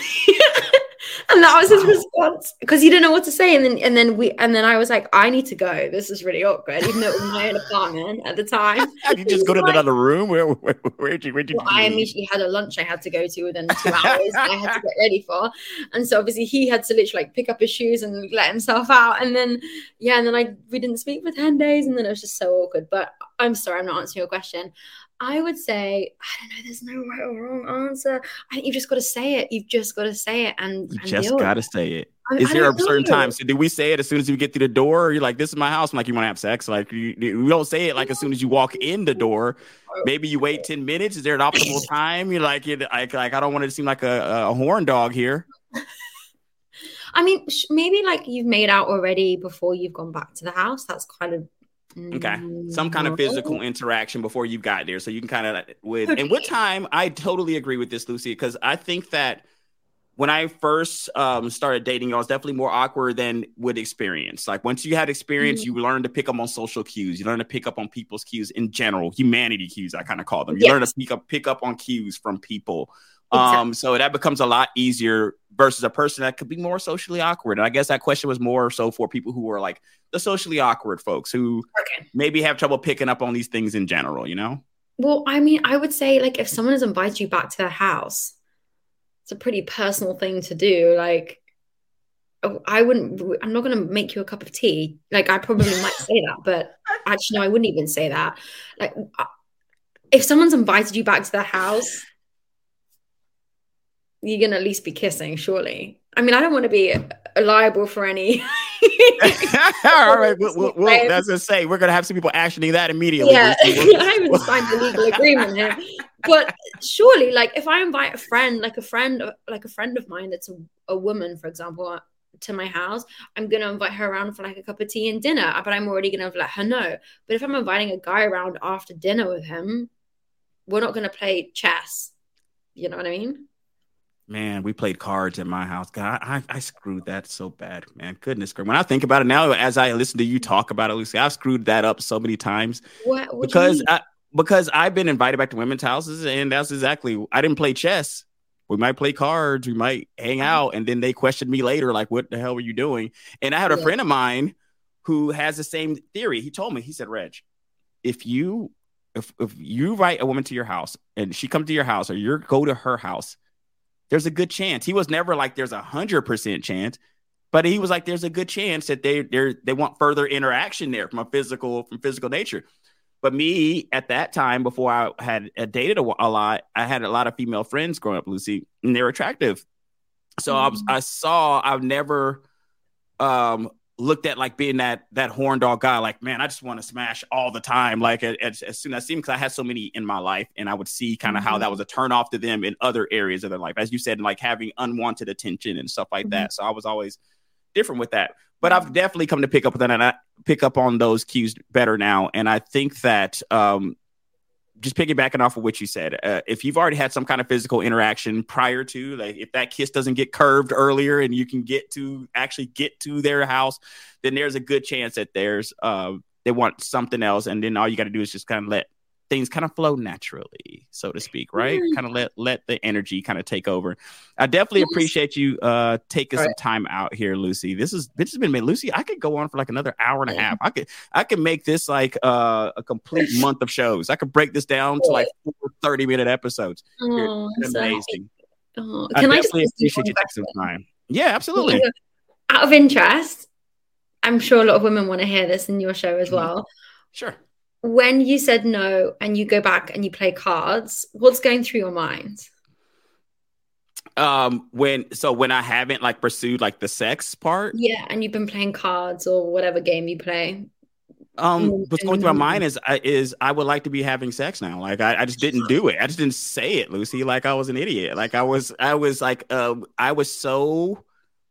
And that was his Wow. response, because he didn't know what to say. And then I was like, I need to go. This is really awkward, even though it was my own apartment at the time. Did you just go to Like, another room? Where did well, you I leave? immediately had a lunch I had to go to within 2 hours that I had to get ready for. And so obviously he had to literally like pick up his shoes and let himself out. And then, yeah, and then we didn't speak for 10 days. And then it was just so awkward. But I'm sorry, I'm not answering your question. I would say, I don't know, there's no right or wrong answer. I think you've just got to say it. You've just got to say it and You deal just with gotta it. say it. I Is there don't a certain know. time? So, do we say it as soon as we get through the door? Or you're like, "This is my house." I'm like, "You want to have sex?" Like, we don't say it like as soon as you walk in the door. Maybe you wait 10 minutes. Is there an optimal time? You're like, I don't want it to seem like a horn dog here. I mean, maybe like you've made out already before you've gone back to the house. That's kind of Okay, some kind of normal. physical interaction before you got there, so you can kind of and what Totally. time? I totally agree with this, Lucy, because I think that when I first started dating, I was definitely more awkward than with experience. Like once you had experience, you Mhm. learn to pick up on social cues. You learn to pick up on people's cues in general, humanity cues. I kind of call them. You learn to Yes, pick up on cues from people. exactly. So that becomes a lot easier versus a person that could be more socially awkward. And I guess that question was more so for people who were like the socially awkward folks who Okay. maybe have trouble picking up on these things in general. You know? Well, I mean, I would say like if someone has invited you back to their house, it's a pretty personal thing to do. Like, I'm not going to make you a cup of tea. Like, I probably might say that, but actually, no, I wouldn't even say that. Like, if someone's invited you back to their house, you're going to at least be kissing, surely. I mean, I don't want to be liable for any. All right, well, that's to say we're gonna have some people actioning that immediately, Yeah, Lucy. I haven't signed the legal agreement here. But surely, like if I invite a friend, like a friend of mine that's a woman, for example, to my house, I'm gonna invite her around for like a cup of tea and dinner, but I'm already gonna let her know. But if I'm inviting a guy around after dinner with him, we're not gonna play chess. You know what I mean? Man, we played cards at my house. God, I screwed that so bad, man. Goodness gracious. When I think about it now, as I listen to you talk about it, Lucy, I've screwed that up so many times What do you because mean? I've been invited back to women's houses, and that's exactly I didn't play chess. We might play cards, we might hang out, and then they questioned me later, like, "What the hell were you doing?" And I had a Yeah. friend of mine who has the same theory. He told me, he said, "Reg, if you if you invite a woman to your house and she comes to your house or you go to her house, there's a good chance." He was never like there's 100% chance, but he was like there's a good chance that they want further interaction there from physical nature. But me at that time, before I had dated a lot, I had a lot of female friends growing up, Lucy, and they're attractive. So Mhm. I've never um looked at like being that horn dog guy, like, man, I just want to smash all the time, like as soon as I see him, because I had so many in my life, and I would see kind of how that was Mhm. a turn off to them in other areas of their life, as you said, like having unwanted attention and stuff like Mhm. that. So I was always different with that, but I've definitely come to pick up with that, and I pick up on those cues better now. And I think that just piggybacking off of what you said, if you've already had some kind of physical interaction prior to, like, if that kiss doesn't get curved earlier and you can actually get to their house, then there's a good chance that they want something else. And then all you got to do is just kind of let things kind of flow naturally, so to speak, right? Kind of let the energy kind of take over. I definitely appreciate you taking some time out here, Lucy. This has been Lucy. I could go on for like another hour and a half. I could make this like a complete month of shows. I could break this down to like 4 30-minute episodes. It's amazing. I definitely appreciate you taking some time. Yeah, absolutely. Out of interest, I'm sure a lot of women want to hear this in your show as well. Sure. When you said no and you go back and you play cards, what's going through your mind? When I haven't like pursued like the sex part. Yeah, and you've been playing cards or whatever game you play. What's going through my mind is I would like to be having sex now. Like I just didn't do it. I just didn't say it, Lucy. Like I was an idiot. Like I was so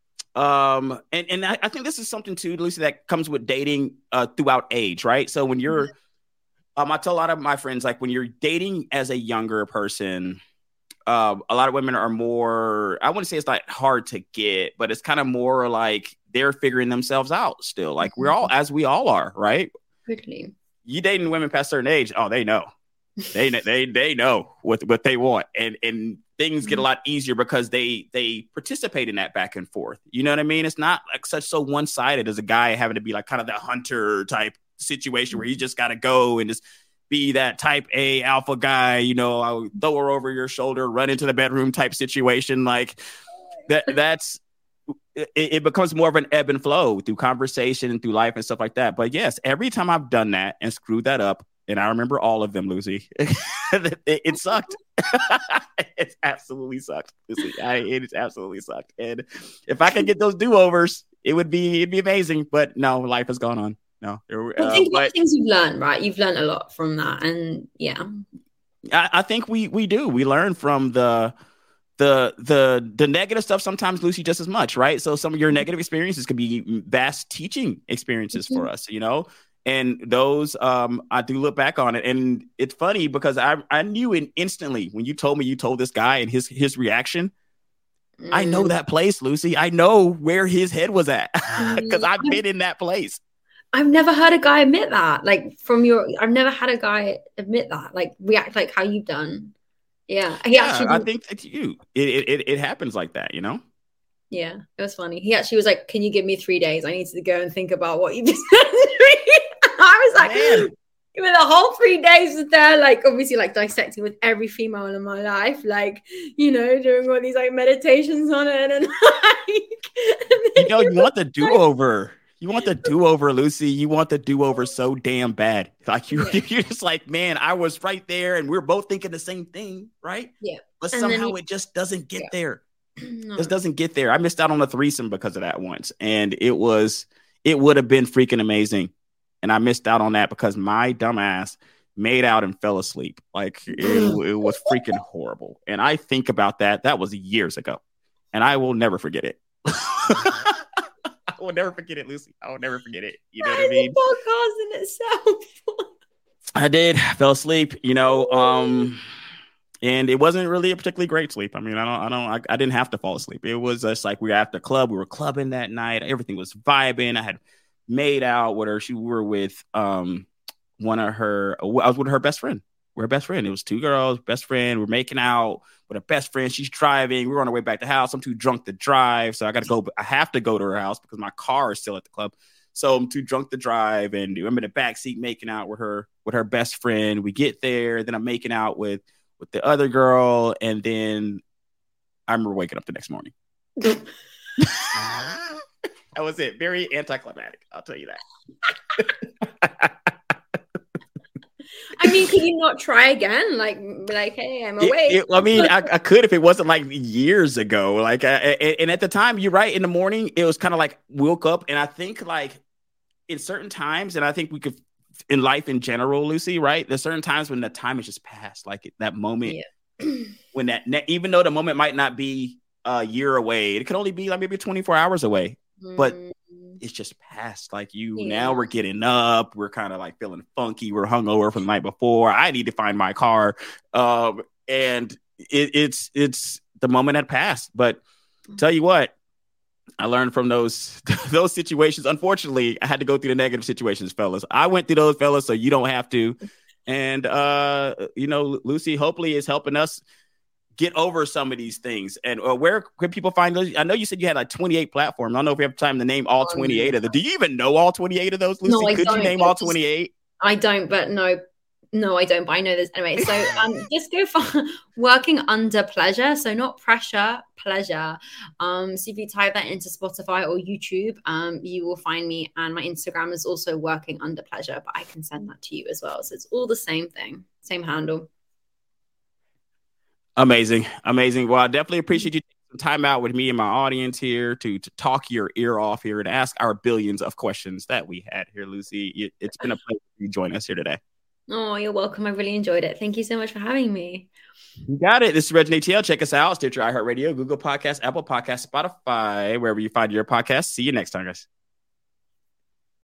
and I think this is something too, Lucy, that comes with dating throughout age, right? So when you're I tell a lot of my friends, like when you're dating as a younger person, a lot of women are more, I wouldn't say it's like hard to get, but it's kind of more like they're figuring themselves out still. Like we all are, right? Quickly. You dating women past a certain age, they know. They know what they want. And things get a lot easier because they participate in that back and forth. You know what I mean? It's not like so one-sided as a guy having to be like kind of the hunter type situation where you just got to go and just be that type A alpha guy, I would throw her over your shoulder, run into the bedroom type situation. Like that's it becomes more of an ebb and flow through conversation and through life and stuff like that. But yes, every time I've done that and screwed that up, and I remember all of them, Lucy, it sucked. It absolutely sucked, Lucy. It absolutely sucked. And if I could get those do-overs, it'd be amazing. But no, life has gone on. No, think about the things you've learned, right? You've learned a lot from that, and I think we do. We learn from the negative stuff sometimes, Lucy, just as much, right? So some of your negative experiences could be vast teaching experiences for us, and those I do look back on it, and it's funny because I knew it instantly when you told me you told this guy and his reaction. I know that place, Lucy. I know where his head was at because I've been in that place. I've never heard a guy admit that. Like I've never had a guy admit that. Like react like how you've done. Yeah. I think that it happens like that, Yeah, it was funny. He actually was like, "Can you give me 3 days? I need to go and think about what you just said to me." I was like, the whole 3 days was there, like obviously like dissecting with every female in my life, like doing all these like meditations on it, and you want the do-over. You want the do-over, Lucy. You want the do-over so damn bad. Like you're just like, man, I was right there, and we're both thinking the same thing, right? Yeah. But somehow it just doesn't get there. No. Just doesn't get there. I missed out on a threesome because of that once, and it would have been freaking amazing, and I missed out on that because my dumbass made out and fell asleep. Like it was freaking horrible, and I think about that. That was years ago, and I will never forget it. I will never forget it, Lucy. I will never forget it. You know what I mean? Podcast in itself. I did. Fell asleep. And it wasn't really a particularly great sleep. I mean, I didn't have to fall asleep. It was just like we were at the club. We were clubbing that night. Everything was vibing. I had made out with her. We were with I was with her best friend. We're her best friend. It was 2 girls, best friend. We're making out with her best friend. She's driving. We're on our way back to the house. I'm too drunk to drive. So I have to go to her house because my car is still at the club. So I'm too drunk to drive. And I'm in the backseat making out with her best friend. We get there. Then I'm making out with the other girl. And then I remember waking up the next morning. That was it. Very anticlimactic. I'll tell you that. I mean, could you not try again? Like, hey, I'm awake. I could if it wasn't like years ago. Like, and at the time, you're right. In the morning, it was kind of like woke up, and I think like in certain times, and I think we could in life in general, Lucy, right? There's certain times when the time has just passed, like that moment when that even though the moment might not be a year away, it could only be like maybe 24 hours away. But it's just past. Like now Yeah. we're getting up. We're kind of like feeling funky. We're hungover from the night before. I need to find my car. And it's the moment had passed. But tell you what, I learned from those situations. Unfortunately, I had to go through the negative situations, fellas. I went through those, fellas, so you don't have to. And Lucy hopefully is helping us get over some of these things. And where can people find those? I know you said you had like 28 platforms. I don't know if we have time to name all 28 of them. Do you even know all 28 of those, Lucy? No, Could you name all 28? I don't, but no, I don't, but I know this anyway. So just go for Working Under Pleasure. So not pressure, pleasure. So if you type that into Spotify or YouTube, you will find me. And my Instagram is also Working Under Pleasure, but I can send that to you as well. So it's all the same thing, same handle. Amazing. Well, I definitely appreciate you taking some time out with me and my audience here to talk your ear off here and ask our billions of questions that we had here, Lucy. It's been a pleasure to join us here today. Oh, you're welcome. I really enjoyed it. Thank you so much for having me. You got it. This is Regin ATL. Check us out. Stitcher, iHeartRadio, Google Podcasts, Apple Podcasts, Spotify, wherever you find your podcasts. See you next time, guys.